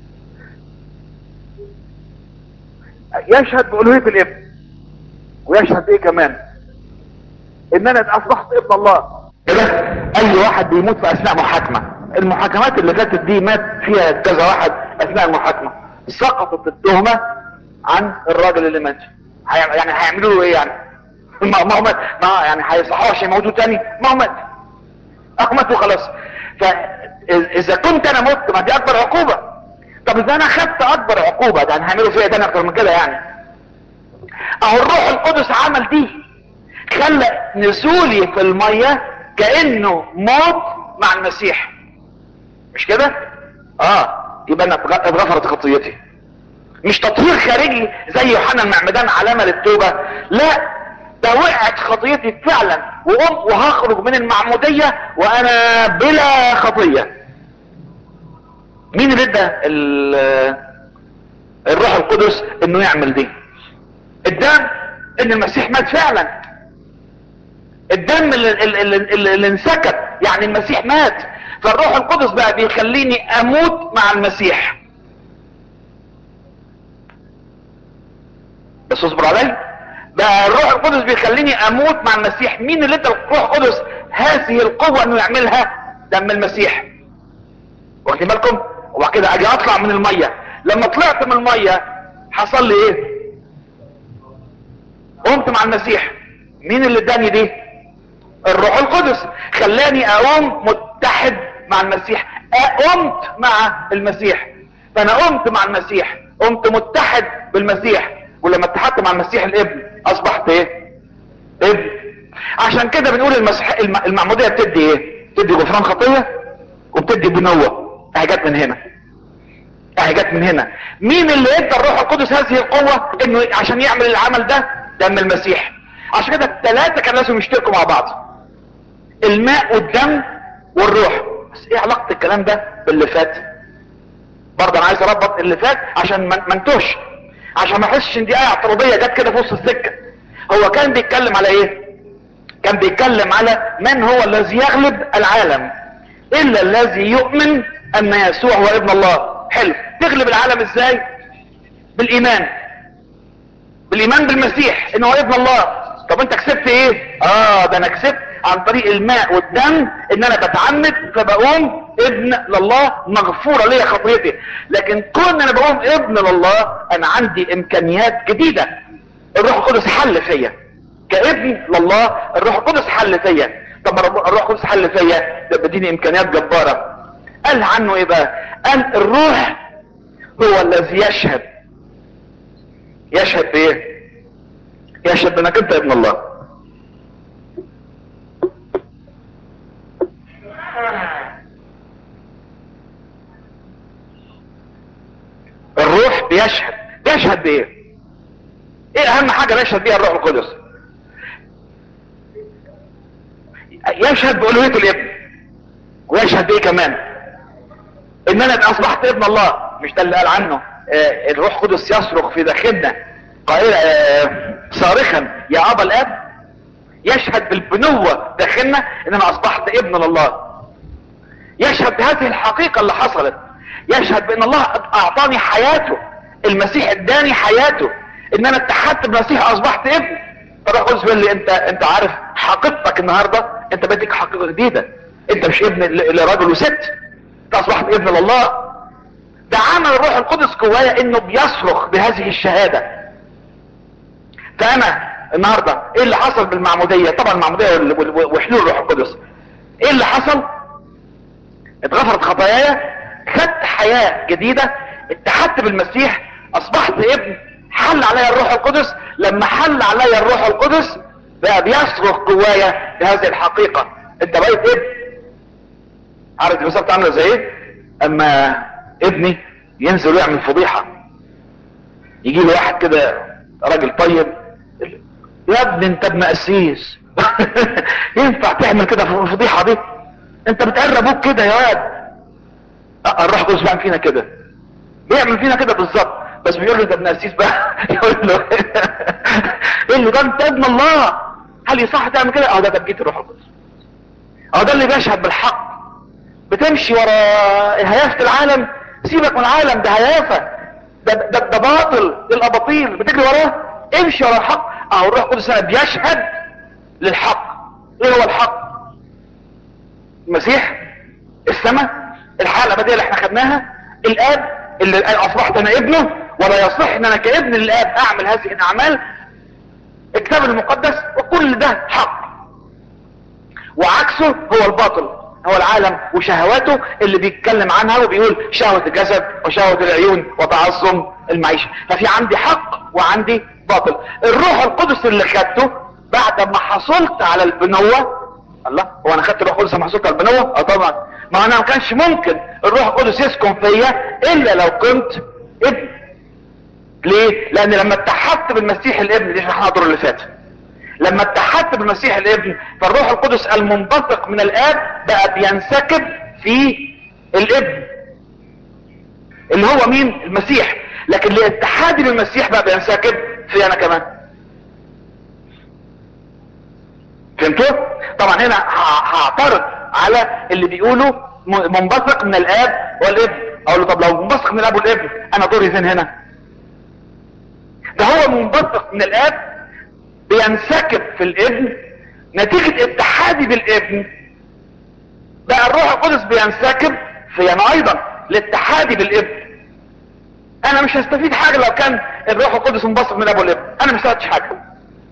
يشهد بألوهية الابن، ويشهد ايه كمان؟ ان انا اصبحت ابن الله. كده اي واحد بيموت في اثناء محاكمة، المحاكمات اللي فاتت دي مات فيها كذا واحد اثناء المحاكمة، سقطت التهمة عن الراجل اللي مات. هي- يعني هيعملوا له ايه يعني؟ ما ما هو مات، ما يعني هيصحوه عشان يموتوه تاني؟ ما هو مات، اهو مات وخلاص. فاذا كنت انا مت، ما دي اكبر عقوبة. طب اذا انا خدت اكبر عقوبة، ده هيعملوا فيها تاني اكتر من كده يعني؟ اهو الروح القدس عمل دي، خلى نزولي في المية كأنه موت مع المسيح، مش كده؟ اه، يبقى انا اتغ- اتغفرت خطيتي. مش تطهير خارجي زي يوحنا المعمدان علامة للتوبة، لا، ده وقعت خطيتي فعلا، وقمت وهخرج من المعمودية وانا بلا خطية. مين اللي ادى ال- الروح القدس انه يعمل دي؟ الدم، ان المسيح مات فعلا، الدم اللي, اللي, اللي, اللي انسكب، يعني المسيح مات، فالروح القدس بقى بيخليني اموت مع المسيح. بس اصبر علي. ده الروح القدس بيخليني اموت مع المسيح. مين اللي ادى الروح القدس هذه القوة انه يعملها؟ دم المسيح. واخدين بالكم؟ وبعد كده اجي اطلع من المية. لما طلعت من المية حصل لي ايه؟ قمت مع المسيح. مين اللي اداني دي؟ الروح القدس. خلاني اقوم متحد مع المسيح. قمت مع المسيح. فانا قمت مع المسيح، قمت متحد بالمسيح. ولما اتحدت مع المسيح الابن اصبحت ايه؟ ابن. عشان كده بنقول المسيح المعمودية بتدي ايه؟ بتدي غفران خطية وبتدي بنوة. اهي جت من هنا، اهي جت من هنا. مين اللي ادى الروح القدس هذه القوة انه عشان يعمل العمل ده؟ دم المسيح. عشان كده الثلاثة كان لازم يشتركوا مع بعض، الماء والدم والروح. بس ايه علاقة الكلام ده باللي فات؟ برضه انا عايز اربط اللي فات عشان ما انتوش، عشان ما احسش ان دي ايه اعتراضية جت كده في وسط السكة. هو كان بيتكلم على ايه؟ كان بيتكلم على من هو الذي يغلب العالم الا الذي يؤمن ان يسوع هو ابن الله. حلو. تغلب العالم ازاي؟ بالايمان، بالايمان بالمسيح انه هو ابن الله. طب انت كسبت ايه؟ اه ده انا كسبت عن طريق الماء والدم ان انا بتعمد فبقوم ابن لله، مغفورة لي خطيتي. لكن كون انا بقوم ابن لله انا عندي امكانيات جديدة. الروح القدس حل فيا كابن لله. الروح القدس حل فيا. طب الروح القدس حل فيا ده بديني امكانيات جبارة. قال عنه ايه بقى؟ قال الروح هو الذي يشهد. يشهد بايه؟ يشهد بانك انت ابن الله. الروح بيشهد. بيشهد بايه؟ ايه اهم حاجة بيشهد بيها الروح القدس؟ يشهد بألوهية الابن. ويشهد بايه كمان؟ ان انا اصبحت ابن الله. مش ده اللي قال عنه آه الروح القدس يصرخ في داخلنا قائلا آه صارخا يا ابا الاب. يشهد بالبنوة داخلنا ان انا اصبحت ابن لله. يشهد بهذه الحقيقة اللي حصلت. يشهد بان الله اعطاني حياته. المسيح اداني حياته. ان انا اتحدت بالمسيح اصبحت ابن. فالروح القدس بيقول لي انت انت عارف حقيقتك النهارده، انت بديك حقيقة جديدة. انت مش ابن لراجل وست، انت اصبحت ابن لله. ده عمل الروح القدس جوايا انه بيصرخ بهذه الشهادة. فانا النهاردة ايه اللي حصل بالمعمودية؟ طبعا المعمودية وحلول الروح القدس. ايه اللي حصل؟ اتغفرت خطاياي، خدت حياة جديدة، اتحدت بالمسيح، اصبحت ابن. حل عليا الروح القدس. لما حل عليا الروح القدس بقى بيصرخ جوايا بهذه الحقيقة. انت بقيت ابن. عارف بالظبط عامله زي ايه؟ اما ابني ينزل ويعمل فضيحة، يجي له واحد كده راجل طيب، يا ابني انت ابن قسيس ينفع تعمل كده في الفضيحة دي؟ انت بتقرب ابوك كده يا واد. الروح القدس بيعمل فينا كده، بيعمل فينا كده بالظبط. بس بيقول له انت ابن قسيس بقى يقول له يقول له ده انت ابن الله. هل يصح تعمل كده؟ اه ده تبجية الروح القدس. اه ده اللي بيشهد بالحق. بتمشي ورا هيافة العالم، سيبك من العالم، ده هيافة، ده, ده, ده باطل، ده الاباطيل بتجري وراه. امشي ورا الحق. اه الروح القدس هنا بيشهد للحق. ايه هو الحق؟ المسيح، السماء، الحياة الابدية اللي احنا خدناها، الاب اللي اصبحت انا ابنه، ولا يصح ان انا كابن للاب اعمل هذه الاعمال، الكتاب المقدس، وكل ده حق. وعكسه هو الباطل، هو العالم وشهواته اللي بيتكلم عنها وبيقول شهوة الجسد وشهوة العيون وتعظم المعيشة. ففي عندي حق وعندي باطل. الروح القدس اللي خدته بعد ما حصلت على البنوة. الله، هو انا خدت الروح القدس لما حصلت على البنوة؟ اه طبعا. ما انا ما كانش ممكن الروح القدس يسكن فيا الا لو كنت ابن. ليه؟ لان لما اتحدت بالمسيح الابن، دي شرحناها الدور اللي فات، لما اتحدت بالمسيح الابن فالروح القدس المنبثق من الاب بقى بينسكب في الابن اللي هو مين؟ المسيح. لكن لاتحادي بالمسيح بقى بينسكب في انا كمان. فهمتوا؟ طبعا هنا هعترض على اللي بيقولوا منبثق من الاب والابن. اقول له طب لو منبثق من الاب والابن انا دوري فين هنا؟ ده هو منبثق من الاب بينسكب في الابن، نتيجة اتحادي بالابن بقى الروح القدس بينسكب في انا ايضا لاتحادي بالابن. انا مش هستفيد حاجة لو كان الروح القدس منبثق من الاب والابن، انا مش هستفيدش حاجة.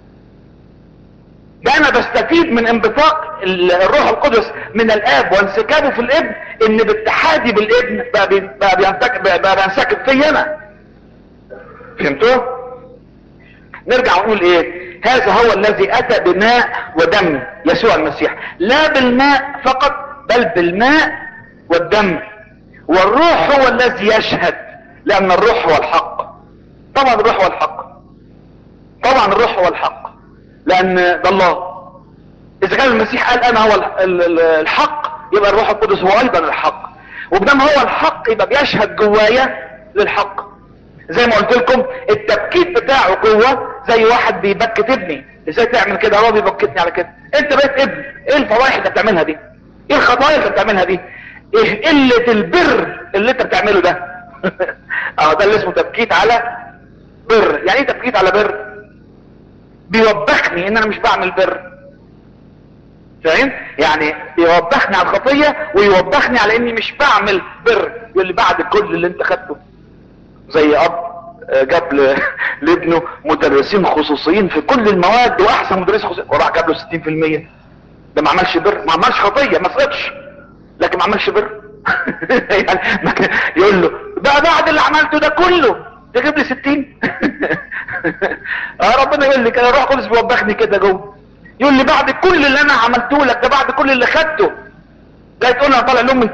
ده انا بستفيد من انبثاق الروح القدس من الاب وانسكابه في الابن، ان باتحادي بالابن بقى بي- بقى بينسكب بقى بينسكب في انا. فهمتوا؟ نرجع ونقول ايه؟ هذا هو الذي اتى بماء ودم، يسوع المسيح، لا بالماء فقط بل بالماء والدم، والروح هو الذي يشهد، لان الروح هو الحق. طبعا الروح هو الحق، طبعا الروح هو الحق، لان ده الله. اذا كان المسيح قال انا هو ال- ال- الحق، يبقى الروح القدس هو ايضا الحق، وبدام هو الحق يبقى بيشهد جوايا للحق. زي ما قلت لكم التبكيت بتاعه جوه زي واحد بيبكت ابني. ازاي تعمل كده؟ هو بيبكتني على كده. انت بقيت ابن، ايه الفضايح اللي بتعملها دي؟ ايه الخطايا اللي بتعملها دي؟ ايه قلة البر اللي انت بتعمله ده؟ اه ده اللي اسمه تبكيت على بر. يعني ايه تبكيت على بر؟ بيوبخني ان انا مش بعمل بر. فاهم؟ يعني يوبخني على الخطية ويوبخني على اني مش بعمل بر. يقول لي بعد كل اللي انت خدته، زي اب جاب ل- لابنه مدرسين خصوصيين في كل المواد واحسن مدرس خصوصي، وراح جاب له ستين في المية. ده ما عملش بر، ما عملش خطية، ما سقطش، لكن ما عملش بر. يعني ما كان- يقول له بقى بعد اللي عملته ده كله تجيب لي ستين؟ اه ربنا يقول لي كده، روح قدس بيوبخني كده جوه، يقول لي بعد كل اللي انا عملته لك ده، بعد كل اللي خدته جاي تقول لي انا طالع لامي؟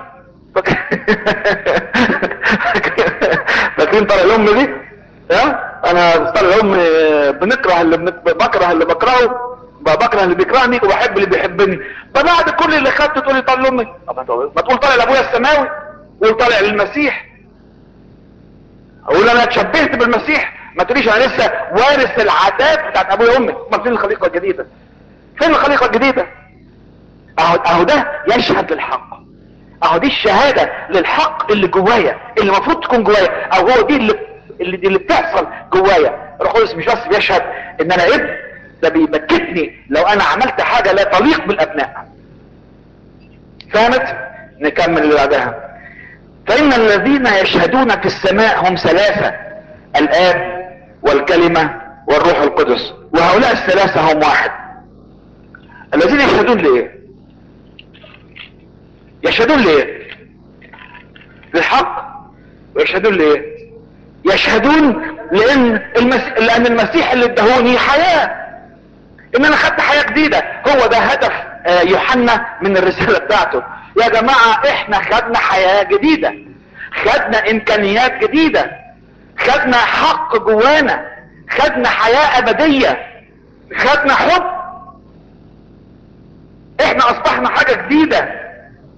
فاكرين طالع لامي دي؟ ها انا طالع لامي بنكره اللي بنك... بكره اللي بكرهه، بكره اللي بيكرهني وبحب اللي بيحبني. فبعد كل اللي خدته تقول لي طالع لامي؟ طب ما تقول طالع لابويا السماوي، قول طالع للمسيح. اقول انا اتشبهت بالمسيح، ما تقوليش انا لسه وارث العادات بتاعت ابويا وامي. امال فين الخليقه الجديده؟ فين الخليقه الجديده؟ اهو اهو ده يشهد للحق. اهو دي الشهاده للحق اللي جوايا، اللي المفروض تكون جوايا، او هو دي اللي اللي, دي اللي بتحصل جوايا. الروح القدس مش بس بيشهد ان انا ابن، ده بيبكتني لو انا عملت حاجه لا تليق بالابناء. فهمت؟ نكمل اللي بعدها. فان الذين يشهدون في السماء هم ثلاثه، الاب والكلمه والروح القدس، وهؤلاء الثلاثه هم واحد. الذين يشهدون ليه؟ يشهدون ليه؟ للحق. ويشهدون ليه؟ يشهدون لان المسيح، لان المسيح اللي ادهوني حياه، ان انا خدت حياه جديده. هو ده هدف آه، يوحنا من الرساله بتاعته. يا جماعه احنا خدنا حياه جديده، خدنا امكانيات جديده، خدنا حق جوانا، خدنا حياه ابديه، خدنا حب. احنا اصبحنا حاجه جديده.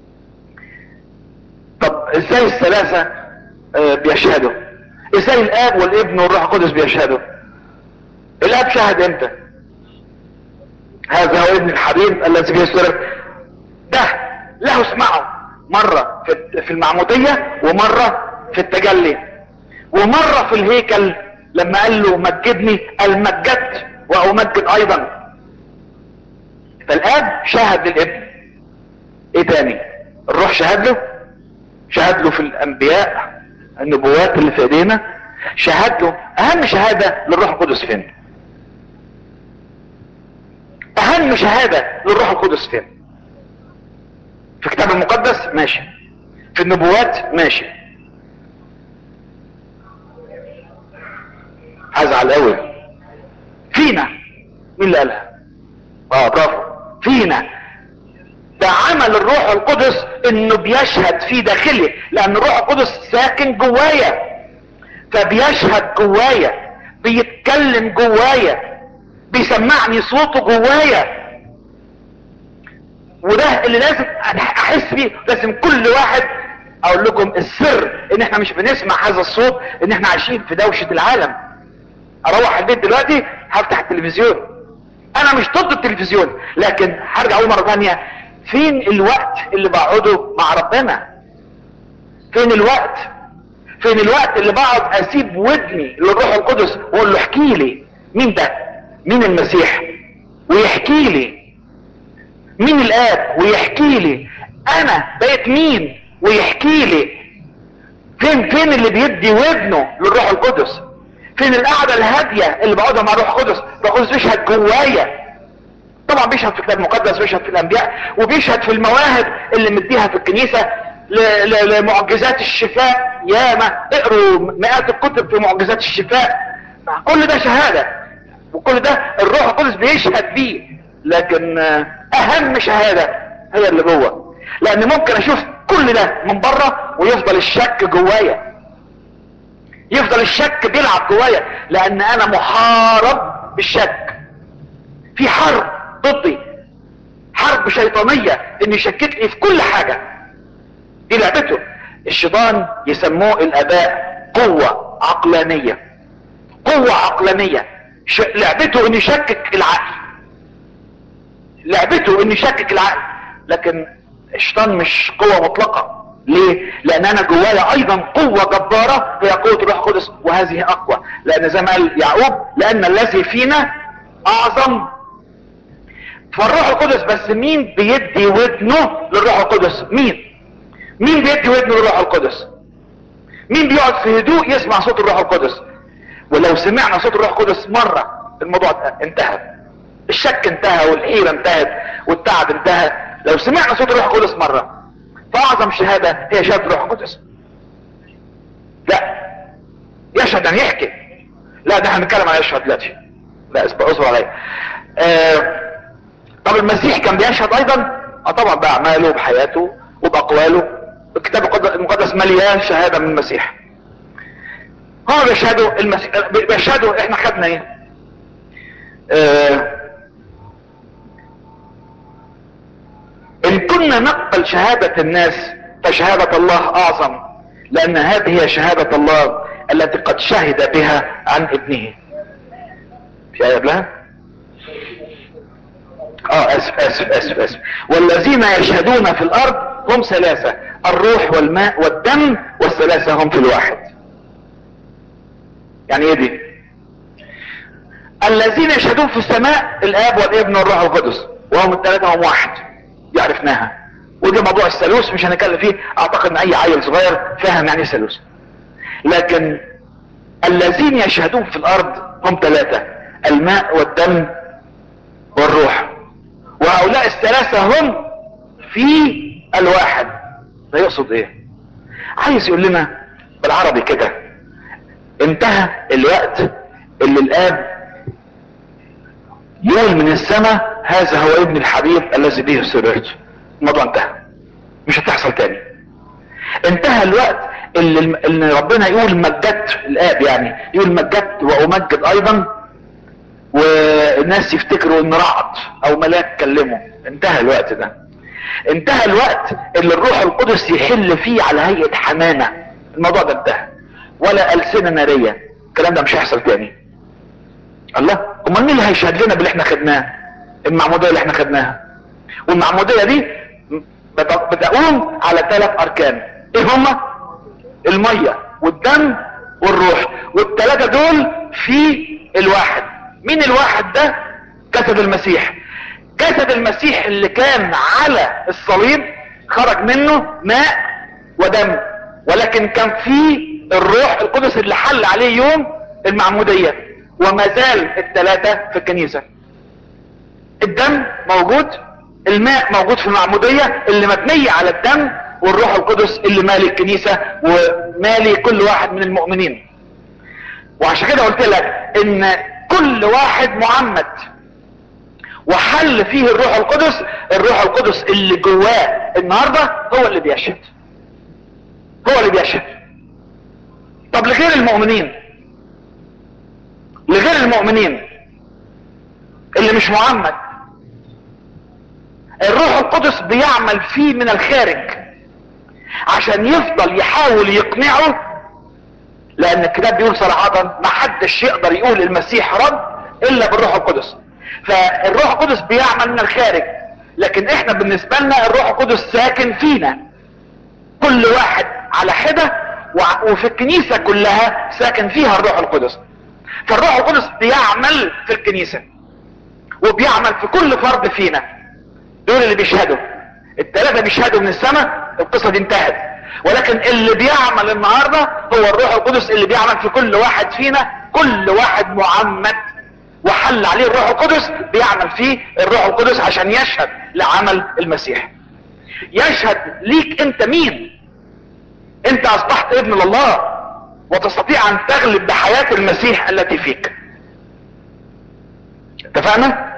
طب ازاي الثلاثه آه، بيشهدوا؟ ازاي الاب والابن والروح القدس بيشهدوا؟ الاب شهد امتى؟ هذا هو ابن الحبيب الذي به سرر. ده له اسمعه مرة في في المعمودية، ومرة في التجلي، ومرة في الهيكل لما قال له مجدني، قال مجدت وامجد ايضا. فالاب شهد للابن. ايه تاني؟ الروح شهد له، شهد له في الانبياء، النبوات اللي في ايدينا، شهد له. اهم شهادة للروح القدس فين؟ اهم شهادة للروح القدس فين؟ في الكتاب المقدس ماشي، في النبوات ماشي. هزعل قوي. فينا. مين اللي قالها؟ اه برافو، فينا. ده عمل الروح القدس انه بيشهد في داخلي، لان الروح القدس ساكن جوايا، فبيشهد جوايا، بيتكلم جوايا، بيسمعني صوته جوايا. وده اللي لازم احس بيه. لازم كل واحد، اقول لكم السر ان احنا مش بنسمع هذا الصوت ان احنا عايشين في دوشة العالم. اروح البيت دلوقتي هفتح التلفزيون، انا مش ضد التلفزيون، لكن هرجع اقول مرة ثانية، فين الوقت اللي بقعده مع ربنا؟ فين الوقت فين الوقت اللي بقعد اسيب ودني للروح القدس واقول له احكي لي مين ده، مين المسيح، ويحكي لي مين الاب، ويحكي لي انا بقيت مين، ويحكي لي فين فين اللي بيدي ودنه للروح القدس، فين القعده الهاديه اللي بقعدها مع الروح القدس. الروح القدس بيشهد جوايا، طبعا بيشهد في الكتاب المقدس، بيشهد في الانبياء، وبيشهد في المواهب اللي مديها في الكنيسه ل- ل- لمعجزات الشفاء. ياما اقروا مئات الكتب في معجزات الشفاء، كل ده شهاده، وكل ده الروح القدس بيشهد بيه. لكن آه، اهم شهاده هي اللي جوه، لان ممكن اشوف كل ده من بره ويفضل الشك جوايا، يفضل الشك بيلعب جوايا، لان انا محارب بالشك. في حرب ضدي، حرب شيطانية ان يشككني في كل حاجة. دي لعبته. الشيطان يسموه الاباء قوة عقلانية، قوة عقلانية. ش... لعبته ان يشكك العقل، لعبته ان يشكك العقل. لكن الشيطان مش قوة مطلقة. ليه؟ لان انا جوايا ايضا قوة جبارة هي قوة الروح القدس، وهذه اقوى، لان زي ما قال يعقوب لان الذي فينا اعظم. فالروح القدس، بس مين بيدي ودنه للروح القدس؟ مين مين بيدي ودنه للروح القدس؟ مين بيقعد في هدوء يسمع صوت الروح القدس؟ ولو سمعنا صوت الروح القدس مرة الموضوع انتهى، الشك انتهى، والحيرة انتهت، والتعب انتهى. لو سمعنا صوت الروح القدس مرة، فاعظم شهادة هي شهادة الروح القدس. لا يشهد ان يحكي، لا ده هنتكلم عن يشهد دلوقتي، لا اصبر اصبر عليا. آه طب المسيح كان بيشهد ايضا؟ اه طبعا، باعماله وبحياته وباقواله. الكتاب المقدس مليان شهاده من المسيح. هو بيشهدوا المسيح، بيشهدوا. احنا خدنا ايه؟ آه ان كنا نقبل شهاده الناس فشهاده الله اعظم، لان هذه هي شهاده الله التي قد شهد بها عن ابنه. في ايه قبلها؟ اه اسف اسف اسف اسف والذين يشهدون في الارض هم ثلاثة: الروح والماء والدم، والثلاثة هم في الواحد. يعني ايه دي؟ الذين يشهدون في السماء الاب والابن والروح القدس، وهم الثلاثة هم واحد، دي عرفناها. ودي موضوع الثالوث مش هنتكلم فيه، اعتقد ان اي عيل صغير فاهم يعني ايه ثالوث. لكن الذين يشهدون في الارض هم ثلاثة: الماء والدم والروح، وهؤلاء الثلاثة هم في الواحد. ده يقصد ايه؟ عايز يقول لنا بالعربي كده: انتهى الوقت اللي الاب يقول من السماء هذا هو ابن الحبيب الذي به سررت. الموضوع انتهى، مش هتحصل تاني. انتهى الوقت اللي, اللي ربنا يقول مجدت، الاب يعني يقول مجدت وامجد ايضا، والناس يفتكروا ان رعد او ملاك كلمه. انتهى الوقت ده. انتهى الوقت اللي الروح القدس يحل فيه على هيئة حمامة. الموضوع ده انتهى. ولا ألسنة نارية، الكلام ده مش هيحصل تاني. الله، امال مين اللي هيشهد لنا باللي احنا خدناه؟ المعمودية اللي احنا خدناها. والمعمودية دي بت- بتقوم على ثلاث اركان. ايه هما؟ المية والدم والروح، والثلاثة دول في الواحد. مين الواحد ده؟ جسد المسيح. جسد المسيح اللي كان على الصليب خرج منه ماء ودم، ولكن كان فيه الروح القدس اللي حل عليه يوم المعمودية، وما زال الثلاثة في الكنيسة. الدم موجود، الماء موجود في المعمودية اللي مبنية على الدم، والروح القدس اللي مالي الكنيسة ومالي كل واحد من المؤمنين. وعشان كده قلت لك ان كل واحد معمد وحل فيه الروح القدس. الروح القدس اللي جواه النهاردة هو اللي بيشهد، هو اللي بيشهد. طب لغير المؤمنين، لغير المؤمنين اللي مش معمد، الروح القدس بيعمل فيه من الخارج عشان يفضل يحاول يقنعه. لان الكتاب بيقول صراحة ما حدش يقدر يقول المسيح رب الا بالروح القدس. فالروح القدس بيعمل من الخارج، لكن احنا بالنسبة لنا الروح القدس ساكن فينا، كل واحد على حدة وفي الكنيسة كلها ساكن فيها الروح القدس. فالروح القدس بيعمل في الكنيسة وبيعمل في كل فرد فينا. دول اللي بيشهدوا، الثلاثة بيشهدوا من السماء، القصة دي انتهت. ولكن اللي بيعمل النهاردة هو الروح القدس اللي بيعمل في كل واحد فينا. كل واحد معمد وحل عليه الروح القدس بيعمل فيه الروح القدس عشان يشهد لعمل المسيح. يشهد ليك انت مين؟ انت اصبحت ابن الله وتستطيع ان تغلب بحياة المسيح التي فيك. اتفقنا؟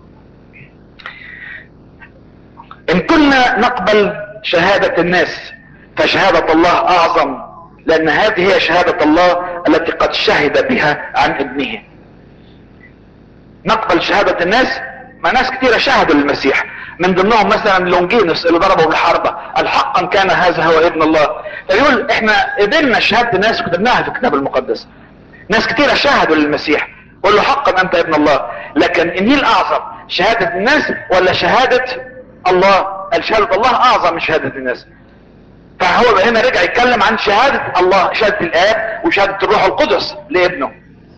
ان كنا نقبل شهادة الناس فشهادة الله اعظم، لان هذه هي شهادة الله التي قد شهد بها عن ابنه. نقبل شهادة الناس، ما ناس كتيرة شهدوا للمسيح، من ضمنهم مثلا لونجينوس اللي ضربه بالحربة قال حقا كان هذا هو ابن الله. فيقول احنا قبلنا شهادة الناس وكتبناها في الكتاب المقدس. ناس كتيرة شهدوا للمسيح قول له حقا انت ابن الله. لكن انهي الاعظم، شهادة الناس ولا شهادة الله؟ قال شهادة الله اعظم من شهادة الناس. فهو هنا رجع يتكلم عن شهادة الله، شهادة الاب وشهادة الروح القدس لابنه.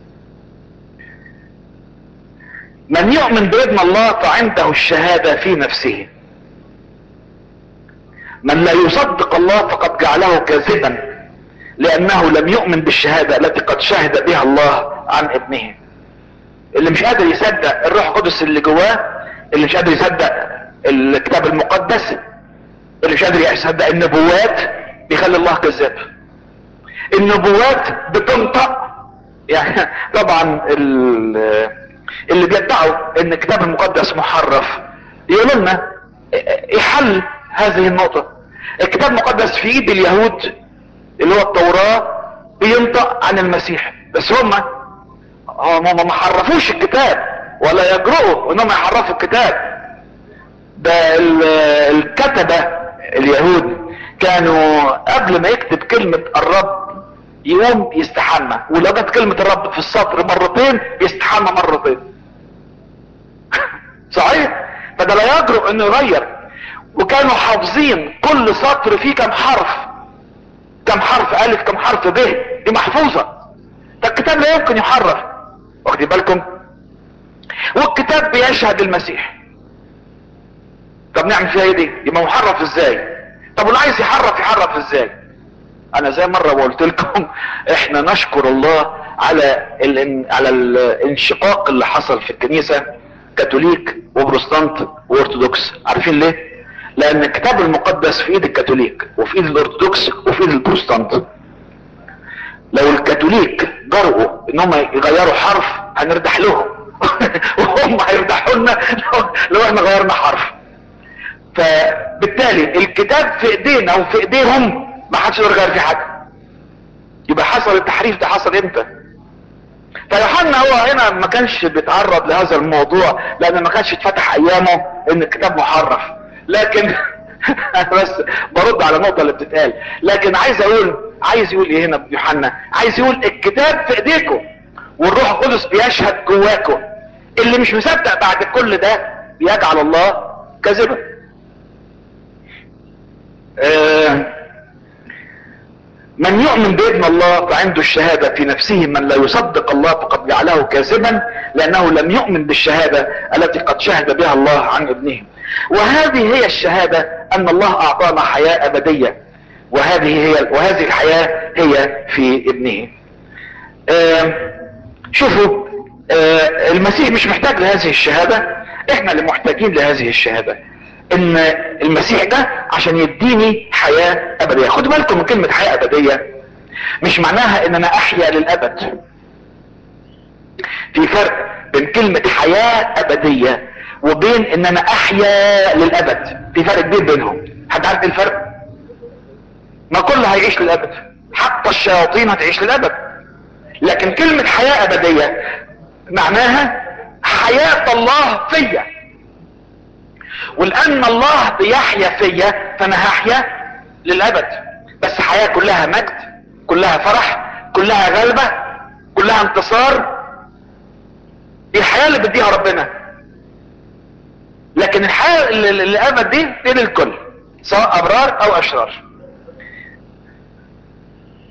من يؤمن بابن الله فعنده الشهادة في نفسه. من لا يصدق الله فقد جعله كاذبا لانه لم يؤمن بالشهادة التي قد شهد بها الله عن ابنه. اللي مش قادر يصدق الروح القدس اللي جواه، اللي مش قادر يصدق الكتاب المقدس، اللي مش قادر يصدق النبوات، بيخلي الله كذاب. النبوات بتنطق يعني طبعا اللي بيدعوا ان الكتاب المقدس محرف يقولوا لنا ايه حل هذه النقطة. الكتاب المقدس في ايد اليهود اللي هو التوراة بينطق عن المسيح، بس هم هم ما حرفوش الكتاب ولا يجرؤوا انهم يحرفوا الكتاب. ده الكتبة اليهود كانوا قبل ما يكتب كلمة الرب يقوم يستحمى، ولو جت كلمة الرب في السطر مرتين يستحمى مرتين. صحيح؟ فده لا يجرؤ انه يغير. وكانوا حافظين كل سطر فيه كم حرف، كم حرف الف كم حرف ب، دي محفوظة. فالكتاب لا يمكن يحرف، واخدين بالكم؟ والكتاب بيشهد المسيح. طب نعمل فيها ايه دي؟ يبقى محرف ازاي؟ طب واللي عايز يحرف يحرف ازاي؟ انا زي مرة قلت لكم احنا نشكر الله على ال على الانشقاق اللي حصل في الكنيسة، كاثوليك وبروتستانت وارثوذكس. عارفين ليه؟ لان الكتاب المقدس في ايد الكاثوليك وفي ايد الارثوذكس وفي ايد البروتستانت. لو الكاثوليك جرؤوا انهم يغيروا حرف هنرتاح لهم وهم هيرتاحوا لنا لو احنا غيرنا حرف. فبالتالي الكتاب في ايدينا وفي ايديهم ما حدش يقدر يغير فيه حاجه. يبقى حصل التحريف ده حصل امتى؟ فيوحنا هو هنا ما كانش بيتعرض لهذا الموضوع لان ما كانش اتفتح ايامه ان الكتاب محرف. لكن انا بس برد على النقطه اللي بتتقال. لكن عايز اقول عايز يقول ايه هنا يوحنا؟ عايز يقول الكتاب في ايديكم والروح القدس بيشهد جواكم. اللي مش مصدق بعد كل ده بيجعل الله كاذبا. آه من يؤمن بابن الله فعنده الشهادة في نفسه. من لا يصدق الله فقد جعله كاذبا لأنه لم يؤمن بالشهادة التي قد شهد بها الله عن ابنه. وهذه هي الشهادة أن الله أعطانا حياة أبدية، وهذه هي وهذه الحياة هي في ابنه. آه شوفوا، آه المسيح مش محتاج لهذه الشهادة، احنا اللي محتاجين لهذه الشهادة. ان المسيح ده عشان يديني حياة ابدية. خدوا بالكم من كلمة حياة ابدية، مش معناها ان انا احيا للابد. في فرق بين كلمة حياة ابدية وبين ان انا احيا للابد. في فرق كبير بينهم. حد عارف الفرق؟ ما كل هيعيش للابد، حتى الشياطين هتعيش للابد. لكن كلمة حياة ابدية معناها حياة الله فيا، ولان الله بيحيا فيا فانا هحيا للابد. بس حياة كلها مجد، كلها فرح، كلها غلبة، كلها انتصار. دي الحياة اللي بديها ربنا. لكن الحياة اللي للابد دي بين الكل، سواء ابرار او اشرار.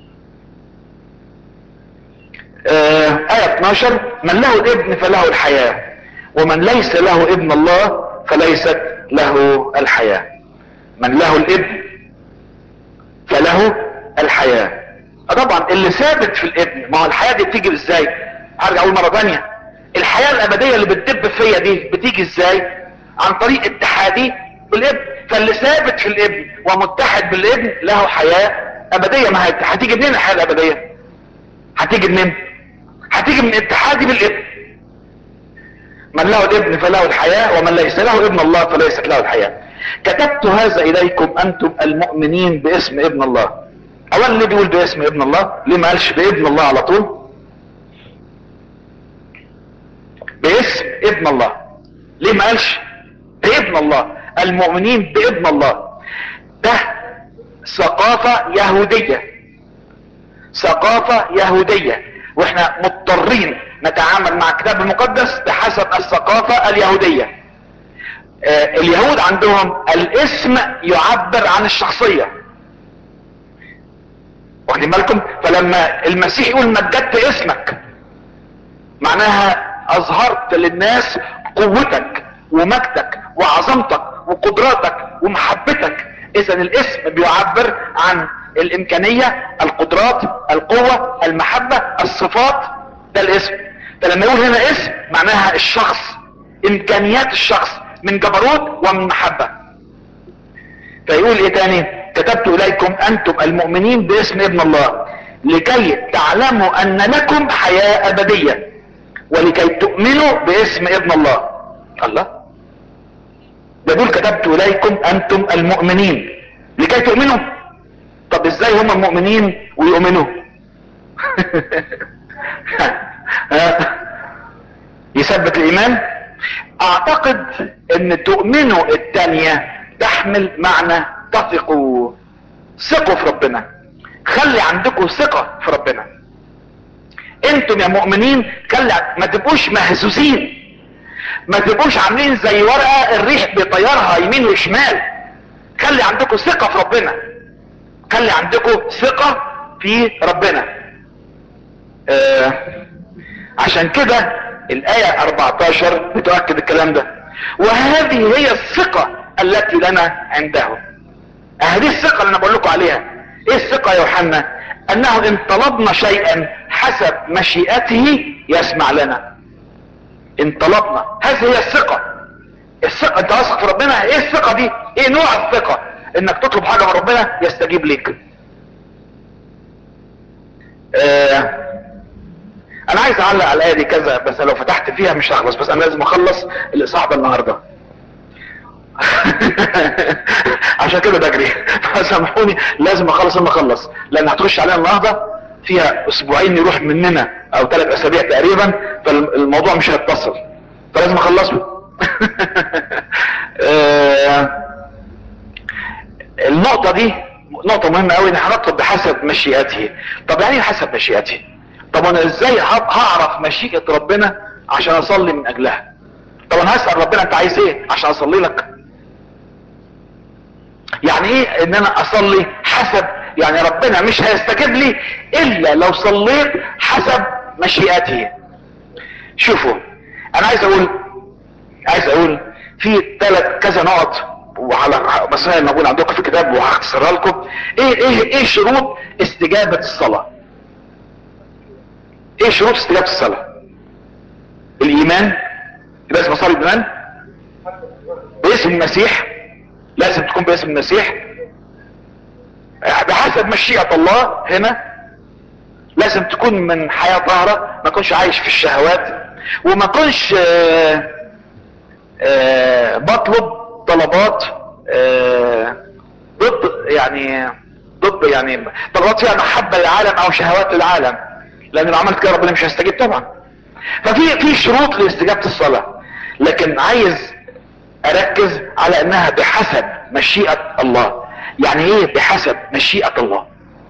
آه آية اتناشر: من له الابن فله الحياة، ومن ليس له ابن الله فليست له الحياة. من له الابن فله الحياة. طبعا اللي ثابت في الابن، ما هو الحياة دي بتيجي ازاي؟ هرجع اقول مرة تانية، الحياة الابدية اللي بتدب فيا دي بتيجي ازاي؟ عن طريق اتحادي بالابن. فاللي ثابت في الابن ومتحد بالابن له حياة ابدية. ما هتيجي منين الحياة الابدية؟ هتيجي منين؟ هتيجي من اتحادي بالابن. من له الابن فله الحياة، ومن ليس له ابن الله فليست له الحياة. كتبت هذا اليكم انتم المؤمنين باسم ابن الله. اولا اللي بيقول باسم ابن الله، ليه ما قالش بابن الله على طول؟ باسم ابن الله، ليه ما قالش بابن الله؟ المؤمنين بابن الله ده ثقافة يهودية، ثقافة يهودية، واحنا مضطرين نتعامل مع الكتاب المقدس بحسب الثقافة اليهودية. آه اليهود عندهم الاسم يعبر عن الشخصية، واخدين بالكم؟ فلما المسيح يقول مجدت اسمك، معناها اظهرت للناس قوتك ومجدك وعظمتك وقدراتك ومحبتك. اذا الاسم بيعبر عن الامكانية، القدرات، القوة، المحبة، الصفات. ده الاسم. فلما يقول هنا اسم معناها الشخص، امكانيات الشخص من جبروت ومن محبة. فيقول ايه تاني؟ كتبت اليكم انتم المؤمنين باسم ابن الله لكي تعلموا ان لكم حياة ابدية ولكي تؤمنوا باسم ابن الله. الله، ده بيقول كتبت اليكم انتم المؤمنين لكي تؤمنوا. طب ازاي هم المؤمنين ويؤمنوا؟ يثبت الايمان. اعتقد ان تؤمنوا التانية تحمل معنى تثقوا. ثقوا في ربنا، خلي عندكم ثقة في ربنا. انتم يا مؤمنين خلي ما تبقوش مهزوزين، ما تبقوش عاملين زي ورقة الريح بيطيرها يمين وشمال. خلي عندكم ثقة في ربنا، خلي عندكم ثقة في ربنا. آه عشان كده الآية أربعتاشر بتؤكد الكلام ده. وهذه هي الثقة التي لنا عنده. هذه الثقة اللي انا بقول لكم عليها. ايه الثقة يا يوحنا؟ انه ان طلبنا شيئا حسب مشيئته يسمع لنا. ان طلبنا، هذه هي الثقة. الثقة انت واثق في ربنا. ايه الثقة دي؟ ايه نوع الثقة؟ انك تطلب حاجة من ربنا يستجيب لك. آه انا عايز اعلق على الايه دي كذا، بس لو فتحت فيها مش هخلص، بس انا لازم اخلص الاصحاح ده النهارده. عشان كده بجري، فسامحوني لازم اخلص اما اخلص، لان هتخش علينا النهارده فيها اسبوعين يروح مننا او ثلاث اسابيع تقريبا، فالموضوع مش هيتصل، فلازم اخلصه. النقطة دي نقطة مهمة قوي، ان هنطلب بحسب مشيئته. طب يعني ايه حسب مشيئته؟ طب انا ازاي هعرف مشيئة ربنا عشان اصلي من اجلها؟ طب انا هسأل ربنا انت عايز ايه عشان اصلي لك؟ يعني ايه ان انا اصلي حسب؟ يعني ربنا مش هيستجيب لي الا لو صليت حسب مشيئته. شوفوا انا عايز اقول عايز اقول في ثلاث كذا نقط، وعلى بس هي موجود عندكم في الكتاب وهختصرها لكم. ايه ايه ايه شروط استجابة الصلاة؟ ايه شروط استجابة الصلاة؟ الايمان، لازم اصلي بالايمان باسم المسيح، لازم تكون باسم المسيح بحسب مشيئة الله. هنا لازم تكون من حياة طاهرة، ما كنش عايش في الشهوات، وما كنش آآ آآ بطلب طلبات ضد يعني ضد يعني طلبات فيها محبة للعالم او شهوات للعالم، لان لو عملت كده ربنا مش هيستجيب طبعا. ففي في شروط لاستجابة الصلاة، لكن عايز اركز على انها بحسب مشيئة الله. يعني ايه بحسب مشيئة الله؟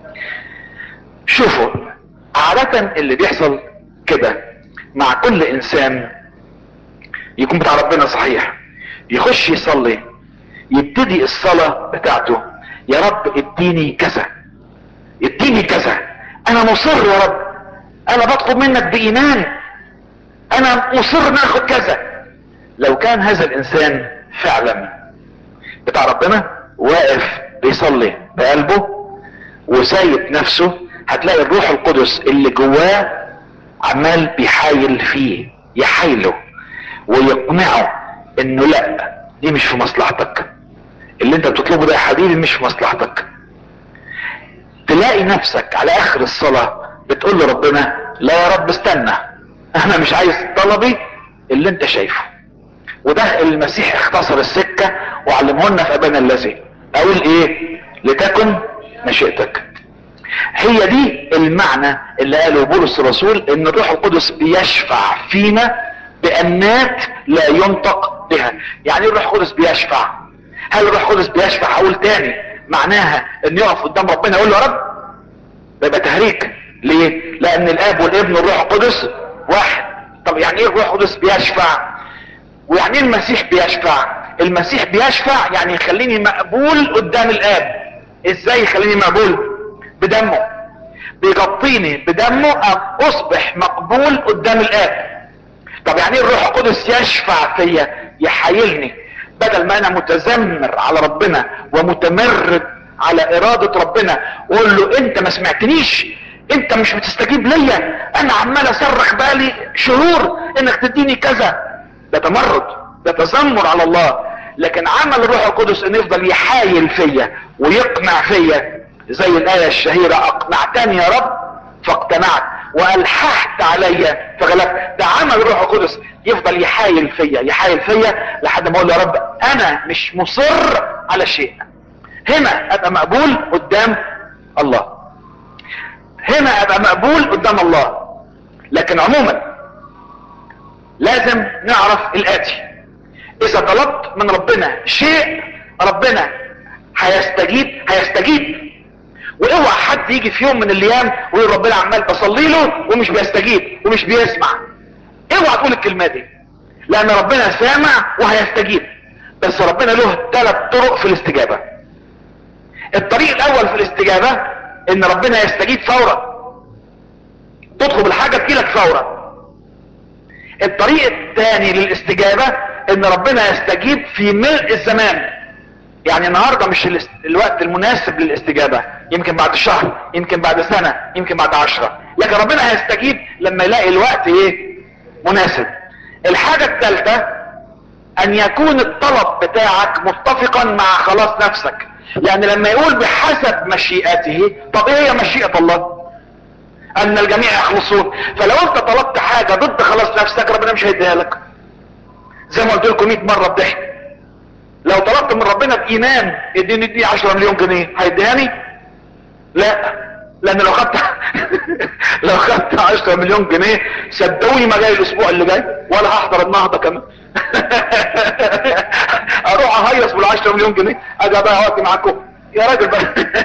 شوفوا عادة اللي بيحصل كده مع كل انسان يكون بتاع ربنا صحيح، يخش يصلي، يبتدي الصلاة بتاعته يا رب اديني كذا، اديني كذا، انا مصر يا رب انا بطلب منك بايمان، انا مصر ناخد كذا. لو كان هذا الانسان فعلا بتاع ربنا واقف بيصلي بقلبه وسايب نفسه، هتلاقي الروح القدس اللي جواه عمال بيحايل فيه، يحايله ويقنعه انه لا، دي مش في مصلحتك، اللي انت بتطلبه ده يا حبيبي مش في مصلحتك. تلاقي نفسك على اخر الصلاة بتقول لربنا لا يا رب استنى، انا مش عايز طلبي اللي انت شايفه. وده المسيح اختصر السكة وعلمه لنا في ابانا الذي، اقول ايه؟ لتكن مشيئتك. هي دي المعنى اللي قاله بولس الرسول، ان الروح القدس بيشفع فينا بأنات لا ينطق بها. يعني الروح القدس بيشفع. هل الروح القدس بيشفع؟ هقول تاني، معناها ان يقف قدام ربنا يقول له يا رب، ده يبقى تهريج. ليه؟ لان الاب والابن والروح القدس واحد. طب يعني ايه الروح القدس بيشفع؟ ويعني ايه المسيح بيشفع؟ المسيح بيشفع يعني يخليني مقبول قدام الاب. ازاي يخليني مقبول؟ بدمه، بيغطيني بدمه اصبح مقبول قدام الاب. طب يعني ايه الروح القدس يشفع فيا؟ يحايلني، بدل ما انا متذمر على ربنا ومتمرد على ارادة ربنا واقول له انت ما سمعتنيش، انت مش بتستجيب ليا، انا عمال اصرخ بقالي شهور انك تديني كذا. ده تمرد، ده تذمر على الله. لكن عمل الروح القدس ان يفضل يحايل فيا ويقنع فيا، زي الايه الشهيره اقنعتني يا رب فاقتنعت والححت عليا فغلبت. ده عمل الروح القدس، يفضل يحايل فيا يحايل فيا لحد ما اقول له يا رب انا مش مصر على شيء. هنا ابقى مقبول قدام الله، هنا ابقى مقبول قدام الله. لكن عموما لازم نعرف الاتي: اذا طلبت من ربنا شيء ربنا هيستجيب هيستجيب. واوعى حد يجي في يوم من الايام ويقول ربنا عمال بصلي له ومش بيستجيب ومش بيسمع. اوعى تقول الكلمه دي، لان ربنا سامع وهيستجيب. بس ربنا له ثلاث طرق في الاستجابه. الطريق الاول في الاستجابه ان ربنا يستجيب فورا، تطلب الحاجه تجيلك فورا. الطريق الثاني للاستجابه ان ربنا يستجيب في ملء الزمان. يعني النهارده مش الوقت المناسب للاستجابه، يمكن بعد شهر، يمكن بعد سنه، يمكن بعد عشرة، لكن ربنا هيستجيب لما يلاقي الوقت ايه؟ مناسب. الحاجه الثالثه ان يكون الطلب بتاعك متفقا مع خلاص نفسك. يعني لما يقول بحسب مشيئته، طب ايه هي مشيئه الله؟ ان الجميع يخلصون. فلو انت طلبت حاجه ضد خلاص نفسك ربنا مش هيديها لك. زي ما قلت لكم مئة مره بضحك، لو طلبت من ربنا بايمان اديني اديني عشرة مليون جنيه هيديهاني؟ لا، لان لو خدت لو خدت عشرة مليون جنيه صدقوني ما جاي الاسبوع اللي جاي ولا هحضر النهضه كمان. اروح اهيص بالعشرة مليون جنيه اجي اضيع وقتي معاكم يا راجل بقى.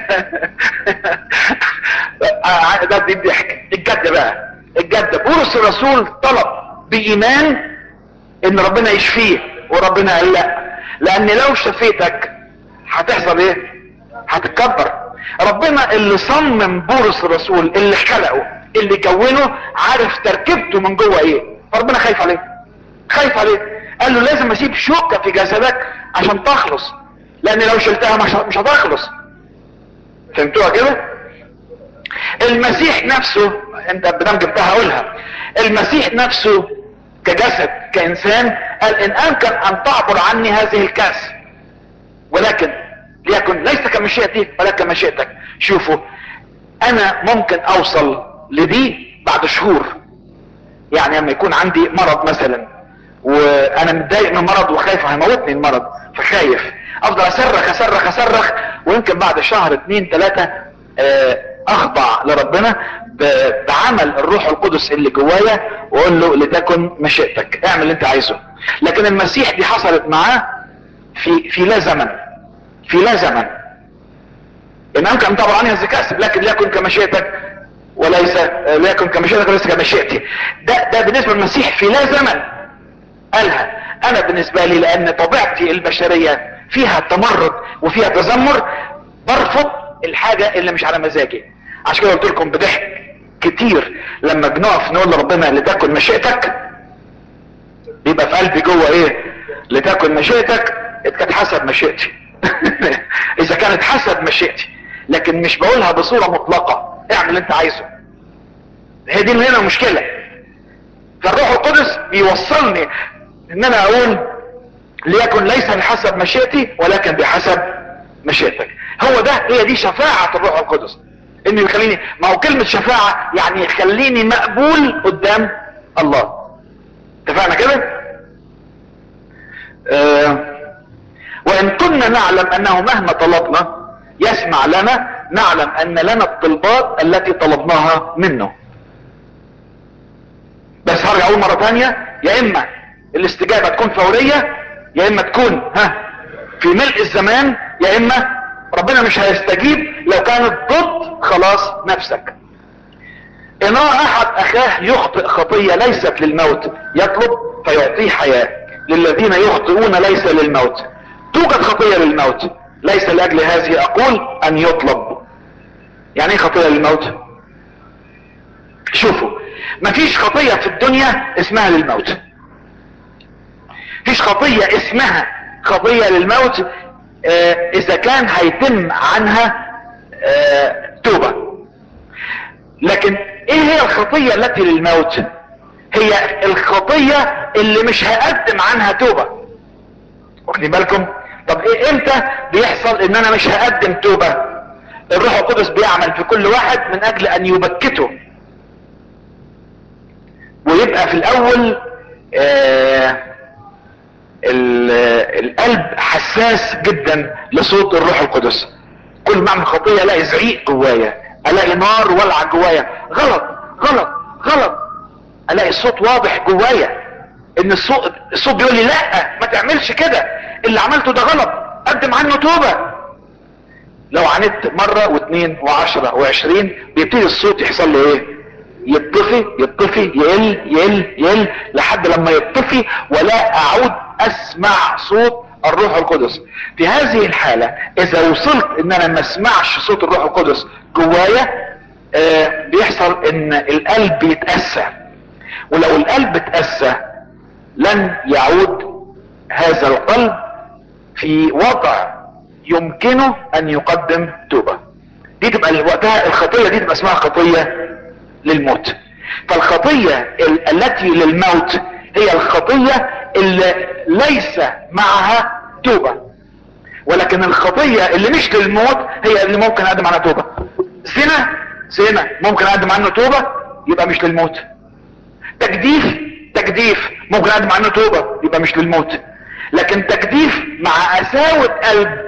ده دي الضحك. الجد بقى، الجد بولس الرسول طلب بايمان ان ربنا يشفيه، وربنا قال لا، لان لو شفيتك هتحصل ايه؟ هتتكبر. ربنا اللي صمم بولس الرسول، اللي خلقه، اللي كونه، عارف تركيبته من جوه ايه، فربنا خايف عليه، خايف عليه. قال له لازم اسيب شوكة في جسدك عشان تخلص، لان لو شلتها مش هتخلص. فهمتوها كده؟ المسيح نفسه، انت بدم جبتها اقولها، المسيح نفسه كجسد كانسان قال ان امكن ان تعبر عني هذه الكاس ولكن ليكن ليس كمشيئتي ولكن كمشيئتك. شوفوا، انا ممكن اوصل لدي بعد شهور. يعني لما يكون عندي مرض مثلا وانا متضايق من المرض وخايف هيموتني المرض، فخايف افضل اصرخ اصرخ اصرخ، ويمكن بعد شهر اتنين تلاتة اخضع لربنا بعمل الروح القدس اللي جوايا واقول له لتكن مشيئتك، اعمل اللي انت عايزه. لكن المسيح دي حصلت معاه في في لا زمن، في لا زمن. ان امكن طبعا عنها الزكاة، لكن ليكن كمشيئتك وليس ليكن كمشيئتك وليس كمشيئتي. ده ده بالنسبه للمسيح في لا زمن قالها. انا بالنسبه لي لان طبيعتي البشريه فيها تمرد وفيها تذمر، برفض الحاجه اللي مش على مزاجي. عشان كده قلت لكم بضحك، كتير لما بنقف نقول لربنا لتكن مشيئتك، بيبقى في قلبي جوه ايه؟ لتكن مشيئتك. كانت حسب مشيئتي. اذا كانت حسب مشيئتي، لكن مش بقولها بصورة مطلقة اعمل اللي انت عايزه. هي دي اللي هنا المشكلة. فالروح القدس بيوصلني ان انا اقول ليكن ليس بحسب مشيئتي ولكن بحسب مشيئتك. هو ده، هي دي شفاعة الروح القدس، انه يخليني، ما هو كلمة شفاعة يعني يخليني مقبول قدام الله. اتفقنا كده؟ آه وان كنا نعلم انه مهما طلبنا يسمع لنا، نعلم ان لنا الطلبات التي طلبناها منه. بس هرجع اقول مرة تانية، يا اما الاستجابة تكون فورية، يا اما تكون ها في ملء الزمان، يا اما ربنا مش هيستجيب لو كانت ضد خلاص نفسك. ان رأى احد اخاه يخطئ خطية ليست للموت يطلب فيعطيه حياة. للذين يخطئون ليس للموت، توجد خطية للموت، ليس لاجل هذه اقول ان يطلب. يعني ايه خطية للموت؟ شوفوا، مفيش خطية في الدنيا اسمها للموت. مفيش خطية اسمها خطية للموت اه اذا كان هيتم عنها اه توبة. لكن ايه هي الخطية التي للموت؟ هي الخطية اللي مش هقدم عنها توبة. واخدين بالكم؟ طب ايه امتى بيحصل ان انا مش هقدم توبة؟ الروح القدس بيعمل في كل واحد من اجل ان يبكته، ويبقى في الاول آه القلب حساس جدا لصوت الروح القدس. كل ما اعمل خطية الاقي زعيق جوايا، الاقي نار ولع جوايا، غلط غلط غلط، الاقي الصوت واضح جوايا ان الصوت الصوت بيقول لي لا ما تعملش كده، اللي عملته ده غلط، قدم عنه توبة. لو عاندت مرة واثنين وعشرة وعشرين بيبتدي الصوت يحصل له ايه؟ يطفي يطفي يقل يقل يقل لحد لما يطفي ولا اعود اسمع صوت الروح القدس. في هذه الحالة اذا وصلت ان انا ما اسمعش صوت الروح القدس جوايا آه بيحصل ان القلب يتأسى، ولو القلب اتأسى لن يعود هذا القلب في وضع يمكنه ان يقدم توبة. دي تبقى وقتها الخطية دي تبقى اسمها خطية للموت. فالخطية التي للموت هي الخطية اللي ليس معها توبة، ولكن الخطية اللي مش للموت هي اللي ممكن اقدم عنها توبة. زنا زنا ممكن اقدم عنه توبة يبقى مش للموت. تجديف تجديف ممكن اقدم عنه توبة يبقى مش للموت. لكن تجديف مع قساوة قلب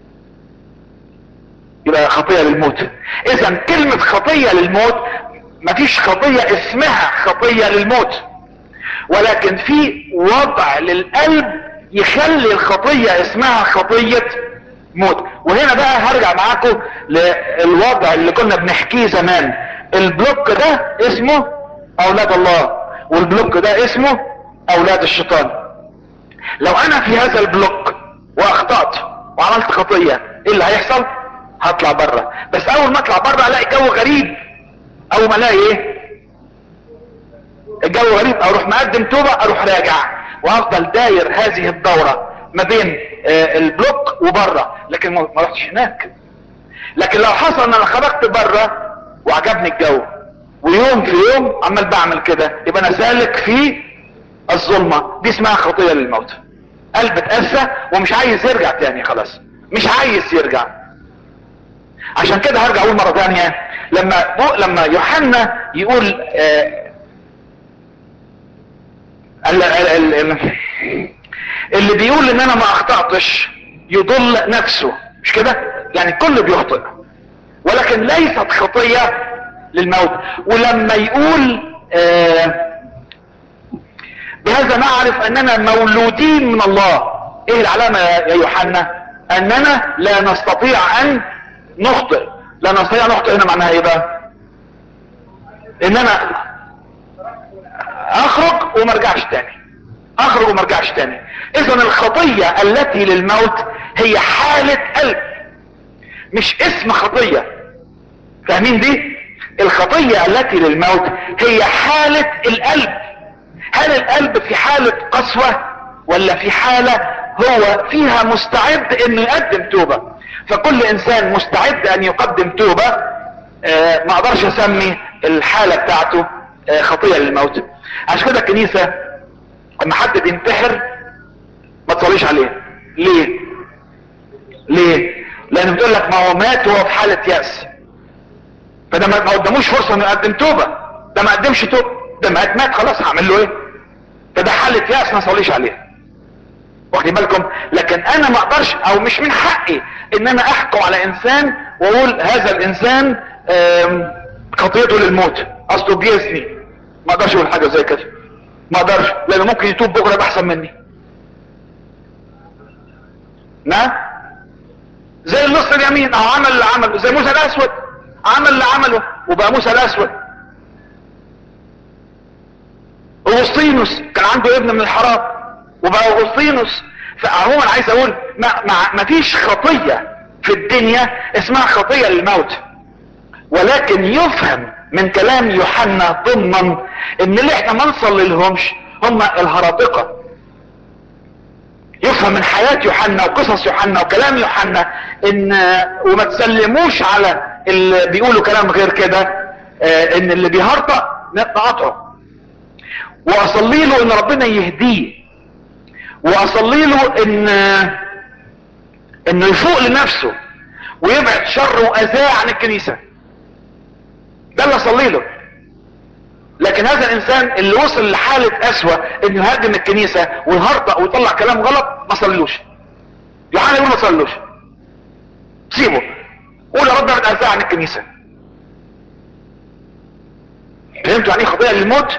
يبقى خطية للموت. اذا كلمة خطية للموت، مفيش خطية اسمها خطية للموت، ولكن في وضع للقلب يخلي الخطية اسمها خطية موت. وهنا بقى هرجع معاكم للوضع اللي كنا بنحكيه زمان. البلوك ده اسمه اولاد الله، والبلوك ده اسمه اولاد الشيطان. لو انا في هذا البلوك واخطأت وعملت خطية، ايه اللي هيحصل؟ هطلع بره. بس اول ما اطلع بره الاقي جو غريب. اول ما الاقي ايه؟ الجو غريب، اروح مقدم توبة، اروح راجع، وافضل داير هذه الدورة ما بين آه البلوك وبره، لكن ما رحتش هناك. لكن لو حصل ان انا خرجت بره وعجبني الجو، ويوم في يوم عمال بعمل كده، يبقى انا سالك في الظلمة. دي اسمها خطية للموت. قلب اتأسى ومش عايز يرجع تاني، خلاص مش عايز يرجع. عشان كده هرجع اقول مرة تانية، لما لما يوحنا يقول آه اللي بيقول ان انا ما اخطأتش يضل نفسه، مش كده؟ يعني كل بيخطئ ولكن ليست خطية للموت. ولما يقول آه بهذا نعرف اننا مولودين من الله، ايه العلامة يا يوحنا؟ اننا لا نستطيع ان نخطئ. لا نستطيع نخطئ هنا معناها ايه بقى؟ ان انا اخرج وما ارجعش تاني، اخرج وما ارجعش تاني. اذا الخطية التي للموت هي حالة قلب، مش اسم خطية. فاهمين دي؟ الخطية التي للموت هي حالة القلب. هل القلب في حالة قسوة ولا في حالة هو فيها مستعد انه يقدم توبة؟ فكل انسان مستعد ان يقدم توبة آه ما اقدرش اسمي الحالة بتاعته آه خطية للموت. عشان كده الكنيسة لما حد بينتحر ما تصليش عليه. ليه؟ ليه؟ لان بتقول لك ما هو مات وهو في حالة يأس، فده ما قدموش فرصة انه يقدم توبة. ده ما قدمش توبة، ده مات مات خلاص، هعمل له ايه؟ فده حالة يأس ما صليش عليه. واخدين بالكم؟ لكن انا ما اقدرش او مش من حقي ان انا احكم على انسان واقول هذا الانسان خطيته للموت اصله بيزني. ما اقدرش اقول حاجة زي كده، ما اقدرش، لانه ممكن يتوب بكرة يبقى احسن مني. نعم، زي اللص اليمين او عمل اللي عمله، زي موسى الاسود عمل اللي عمله وبقى موسى الاسود. اغسطينوس كان عنده ابن من الحرام وبقى اغسطينوس. فعموما عايز اقول ما, ما, ما فيش خطية في الدنيا اسمها خطية للموت، ولكن يفهم من كلام يوحنا ضمنا ان اللي احنا ما نصلي لهمش هم الهراطقة. يفهم من حياة يوحنا وقصص يوحنا وكلام يوحنا ان وما تسلموش على اللي بيقولوا كلام غير كده، اه ان اللي بيهرطق نقطعه. واصلي له ان ربنا يهديه، واصلي له ان انه يفوق لنفسه ويبعد شر واذاه عن الكنيسة. ده اللي اصلي له. لكن هذا الانسان اللي وصل لحالة اسوأ انه يهاجم الكنيسة ويهرطق ويطلع كلام غلط ما صلوش. يوحنا يقول ما صلوش، سيبه، قول يا رب ابعد اذاه عن الكنيسة. فهمتوا يعني ايه خطيئة للموت؟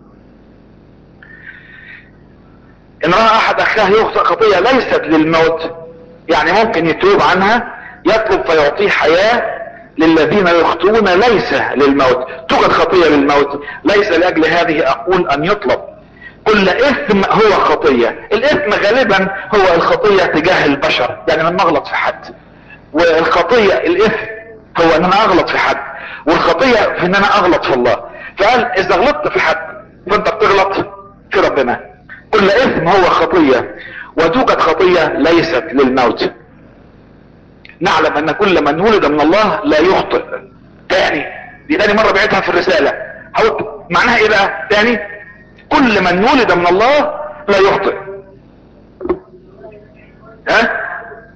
ان رأى احد اخاه يخطئ خطيئة ليست للموت، يعني ممكن يتوب عنها، يطلب فيعطيه حياة. للذين يخطئون ليس للموت. توجد خطية للموت، ليس لاجل هذه اقول ان يطلب. كل اثم هو خطية. الاثم غالبا هو الخطية تجاه البشر، يعني لما اغلط في حد. والخطية الاثم هو ان انا اغلط في حد، والخطية في ان انا اغلط في الله. فقال اذا غلطت في حد فانت بتغلط في ربنا. كل اثم هو خطية، وتوجد خطية ليست للموت. نعلم ان كل من ولد من الله لا يخطئ. تاني، دي تاني مرة بعتها في الرسالة. هقول معناها ايه بقى تاني؟ كل من ولد من الله لا يخطئ. ها؟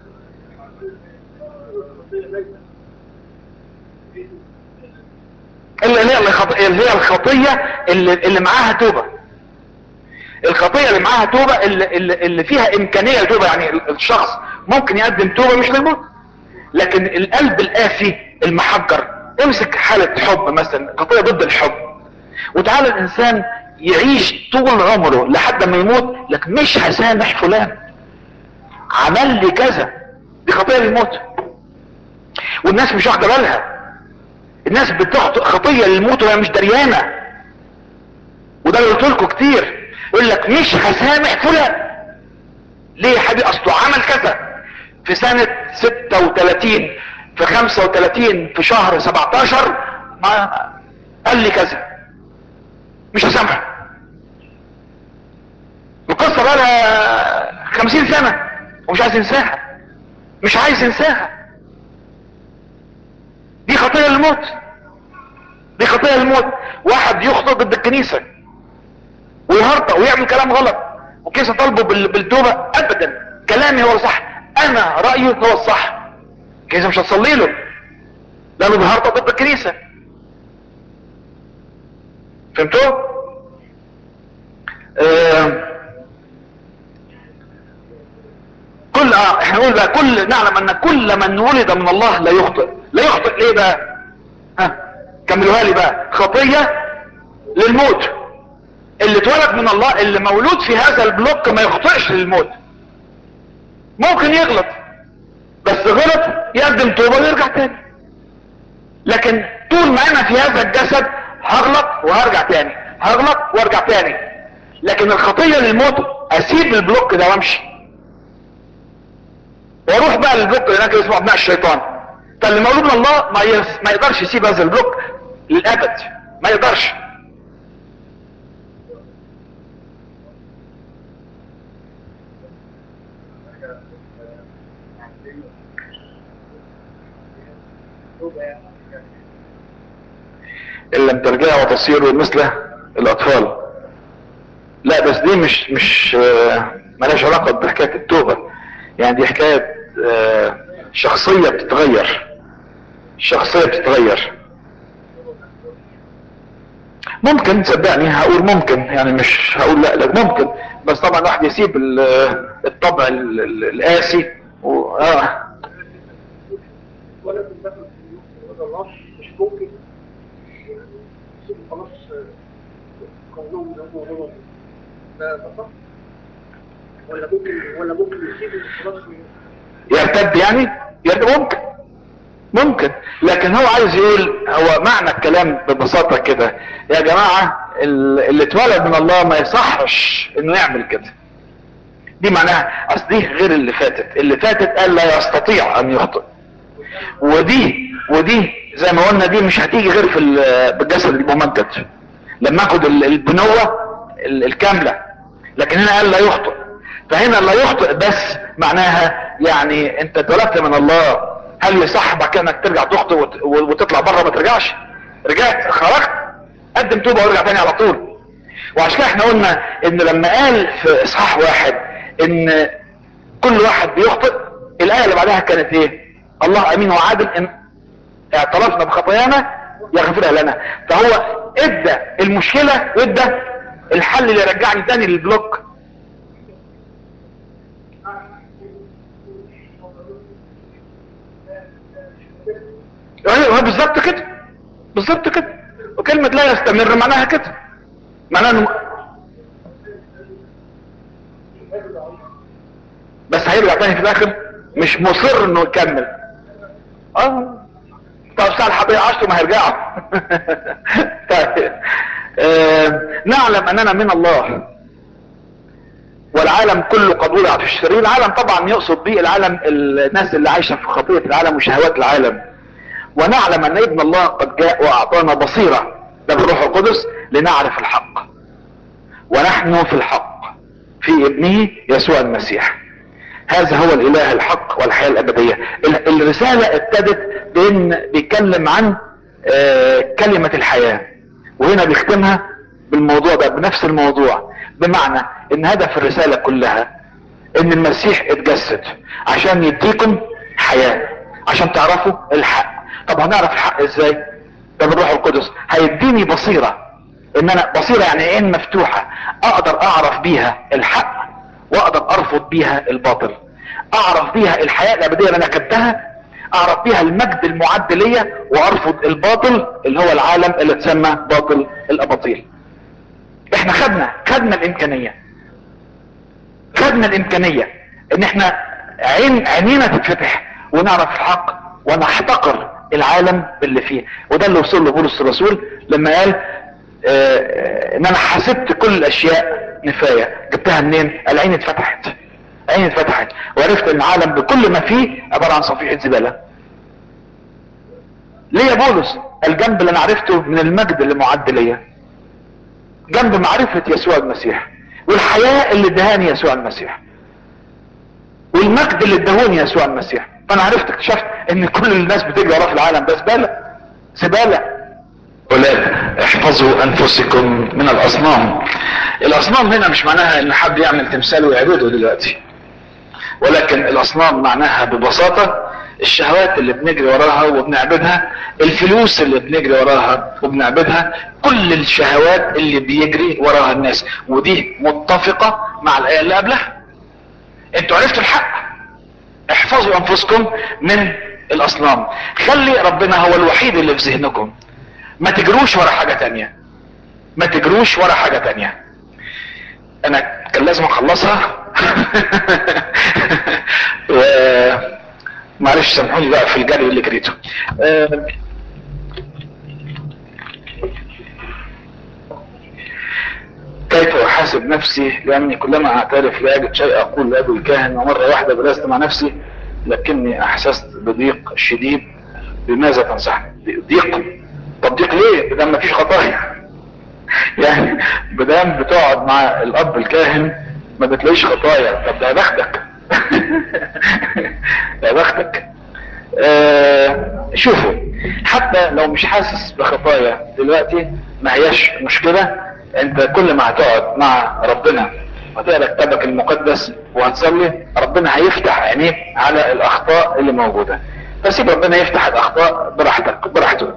اللي هي الخطية اللي, هي الخطية اللي, اللي معاها توبة. الخطية اللي معاها توبة اللي, اللي, اللي فيها امكانية توبة، يعني الشخص ممكن يقدم توبة مش للموت. لكن القلب القاسي المحجر، امسك حالة حب مثلا، خطية ضد الحب، وتعالى الانسان يعيش طول عمره لحد ما يموت لكن مش هسامح فلان عمل لي كذا، دي خطية للموت. والناس مش واخده بالها. الناس بتخطئ خطية للموت وهي مش دريانة. وده اللي قلت لكم كتير، يقول لك مش هسامح فلان. ليه يا حبيبي؟ اصله عمل كذا في سنة ستة وتلاتين، في خمسة وتلاتين، في شهر سبعتاشر ما قال لي كذا، مش هسامحه. القصة بقى لها خمسين سنة ومش عايز ينساها، مش عايز ينساها. دي خطية للموت، دي خطية للموت. واحد يخطئ ضد الكنيسة ويهرطق ويعمل كلام غلط وكيسة طالبه بالتوبة، ابدا كلامي هو الصح، انا رأيي هو الصح، الكنيسة مش هتصلي له لانه بيهرطق ضد الكنيسة. فهمتوا؟ آه كل اه احنا نقول بقى كل نعلم ان كل من ولد من الله لا يخطئ. لا يخطئ ليه بقى؟ ها كملوها لي بقى. خطية للموت. اللي اتولد من الله، اللي مولود في هذا البلوك ما يخطئش للموت. ممكن يغلط بس غلط يقدم توبة ويرجع تاني. لكن طول ما انا في هذا الجسد هغلط وهرجع تاني، هغلط وارجع تاني. لكن الخطية للموت اسيب البلوك ده وامشي واروح بقى للبلوك اللي هناك اسمه ابناء الشيطان. فاللي مولود من الله ما, يس... ما يقدرش يسيب هذا البلوك. للابد، ما يقدرش. ان لم ترجعوا وتصيروا مثل الاطفال. لا بس دي مش مش آه، ملهاش علاقة بحكاية التوبة، يعني دي حكاية آه، شخصية بتتغير، شخصية بتتغير. ممكن صدقني هقول ممكن، يعني مش هقول لا لا ممكن، بس طبعا الواحد يسيب ال- الطبع ال- ال- القاسي و... اه ولا تنتقل ولا الله مش ممكن خلاص قانون ده هو لا صح، ولا ممكن ولا ممكن يسيب خلاص يرتد يعني، يرتد ممكن ممكن، لكن هو عايز يقول، هو معنى الكلام ببساطة كده يا جماعة، ال- اللي اتولد من الله ما يصحش انه يعمل كده. دي معناها، اصل دي غير اللي فاتت، اللي فاتت قال لا يستطيع ان يخطئ، ودي ودي زي ما قلنا دي مش هتيجي غير في ال- بالجسد الممجد لما اخد ال- البنوة ال- الكاملة. لكن هنا قال لا يخطئ، فهنا لا يخطئ بس معناها يعني انت اتولدت من الله، هل يصح بعد كده انك ترجع تخطئ وت- وتطلع بره ما ترجعش؟ رجعت خرجت، قدم توبة وارجع تاني على طول. وعشان كده احنا قلنا ان لما قال في اصحاح واحد ان كل واحد بيخطئ، الايه اللي بعدها كانت ايه؟ الله امين وعادل ان اعترفنا بخطايانا يغفرها لنا. فهو ادى المشكله وادى الحل اللي يرجعني تاني للبلوك. ايوه بالظبط كده، بالظبط كده. وكلمه لا يستمر معناها كده، معناها انه بس هيرجع تاني في الاخر، مش مصر انه يكمل. اه طب ساعة الحبيب عشته ما هيرجعوا. طيب آه نعلم اننا من الله والعالم كله قد وضع في الشرير. العالم طبعا يقصد به العالم الناس اللي عايشة في خطية العالم وشهوات العالم. ونعلم ان ابن الله قد جاء واعطانا بصيرة، ده بالروح القدس، لنعرف الحق، ونحن في الحق في ابنه يسوع المسيح، هذا هو الاله الحق والحياة الابدية. ال- الرسالة ابتدت بان بيتكلم عن آه كلمة الحياة، وهنا بيختمها بالموضوع ده بنفس الموضوع، بمعنى ان هدف الرسالة كلها ان المسيح اتجسد عشان يديكم حياة، عشان تعرفوا الحق. طب هنعرف الحق ازاي؟ ده بالروح القدس هيديني بصيرة، ان انا بصيرة يعني عين مفتوحة اقدر اعرف بيها الحق واقدر ارفض بيها الباطل، اعرف بيها الحياة الابدية اللي انا كتبتها، اعرف بيها المجد المعد ليا وارفض الباطل اللي هو العالم اللي تسمى باطل الاباطيل. احنا خدنا خدنا الامكانية، خدنا الامكانية ان احنا عين عينينا تتفتح ونعرف الحق ونحتقر العالم اللي فيه. وده اللي وصل له بولس الرسول لما قال آه ان انا حسبت كل الاشياء نفاية. جبتها منين؟ العين اتفتحت، عين اتفتحت وعرفت ان العالم بكل ما فيه عبارة عن صفيحة زبالة. ليه يا بولس؟ الجنب اللي انا عرفته من المجد اللي معد ليا، جنب معرفة يسوع المسيح والحياة اللي ادهاني يسوع المسيح والمجد اللي ادهوني يسوع المسيح. فانا عرفت اكتشفت ان كل الناس بتجري وراه في العالم ده زبالة، زبالة. اولاد احفظوا انفسكم من الاصنام. الاصنام هنا مش معناها ان حد يعمل تمثال ويعبده دلوقتي، ولكن الاصنام معناها ببساطة الشهوات اللي بنجري وراها وبنعبدها، الفلوس اللي بنجري وراها وبنعبدها، كل الشهوات اللي بيجري وراها الناس. ودي متفقة مع الآية اللي قبلها. انتوا عرفتوا الحق، احفظوا انفسكم من الاصنام. خلي ربنا هو الوحيد اللي في ذهنكم، ما تجروش ورا حاجة تانية، ما تجروش ورا حاجة تانية. انا كان لازم اخلصها. و معلش سامحوني بقى في الجري اللي جريته. أه كيف احاسب نفسي؟ لاني كلما اعترف لا اجد شيء اقول لابو الكاهن، ومره واحده جلست مع نفسي لكني احسست بضيق شديد. بماذا تنصحني؟ ضيق؟ تطبيق ليه بدل ما فيش خطايا؟ يعني بدل بتقعد مع الاب الكاهن ما بتلاقيش خطايا، طب ده يا بختك. يا بختك. آه شوفوا، حتى لو مش حاسس بخطايا دلوقتي ما هياش مشكلة. انت كل ما هتقعد مع ربنا وتقرا كتابك المقدس وهتصلي، ربنا هيفتح عينيك على الاخطاء اللي موجودة، فسيب ربنا يفتح الاخطاء براحتك براحته.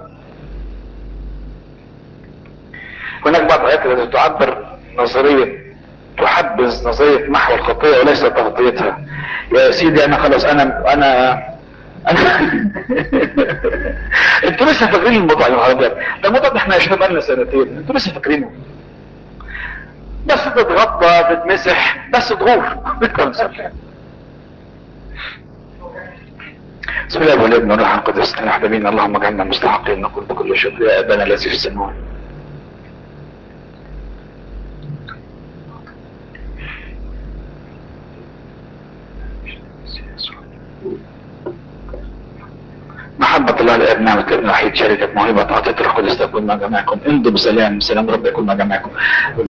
هناك بعض الايات التي تعبر نظرية، تحبذ نظرية محو الخطية وليس تغطيتها. يا سيدي انا خلاص انا انا انا انتوا لسه فاكرين الموضوع يا نهار ابيض؟ ده الموضوع ده احنا عشنا بقالنا سنتين، انتوا لسه فاكرينه؟ بس تتغطى تتمسح بس تغور. بسم الله والابن والروح القدس الاحد امين. اللهم اجعلنا مستحقين نقول بكل شكر يا ابانا الذي في السماوات. محبة الله الاب نعمة الابن الوحيد شركة موهبة عطية الروح القدس تكون مع جميعكم. امضوا بسلام، سلام رب يكون مع جميعكم.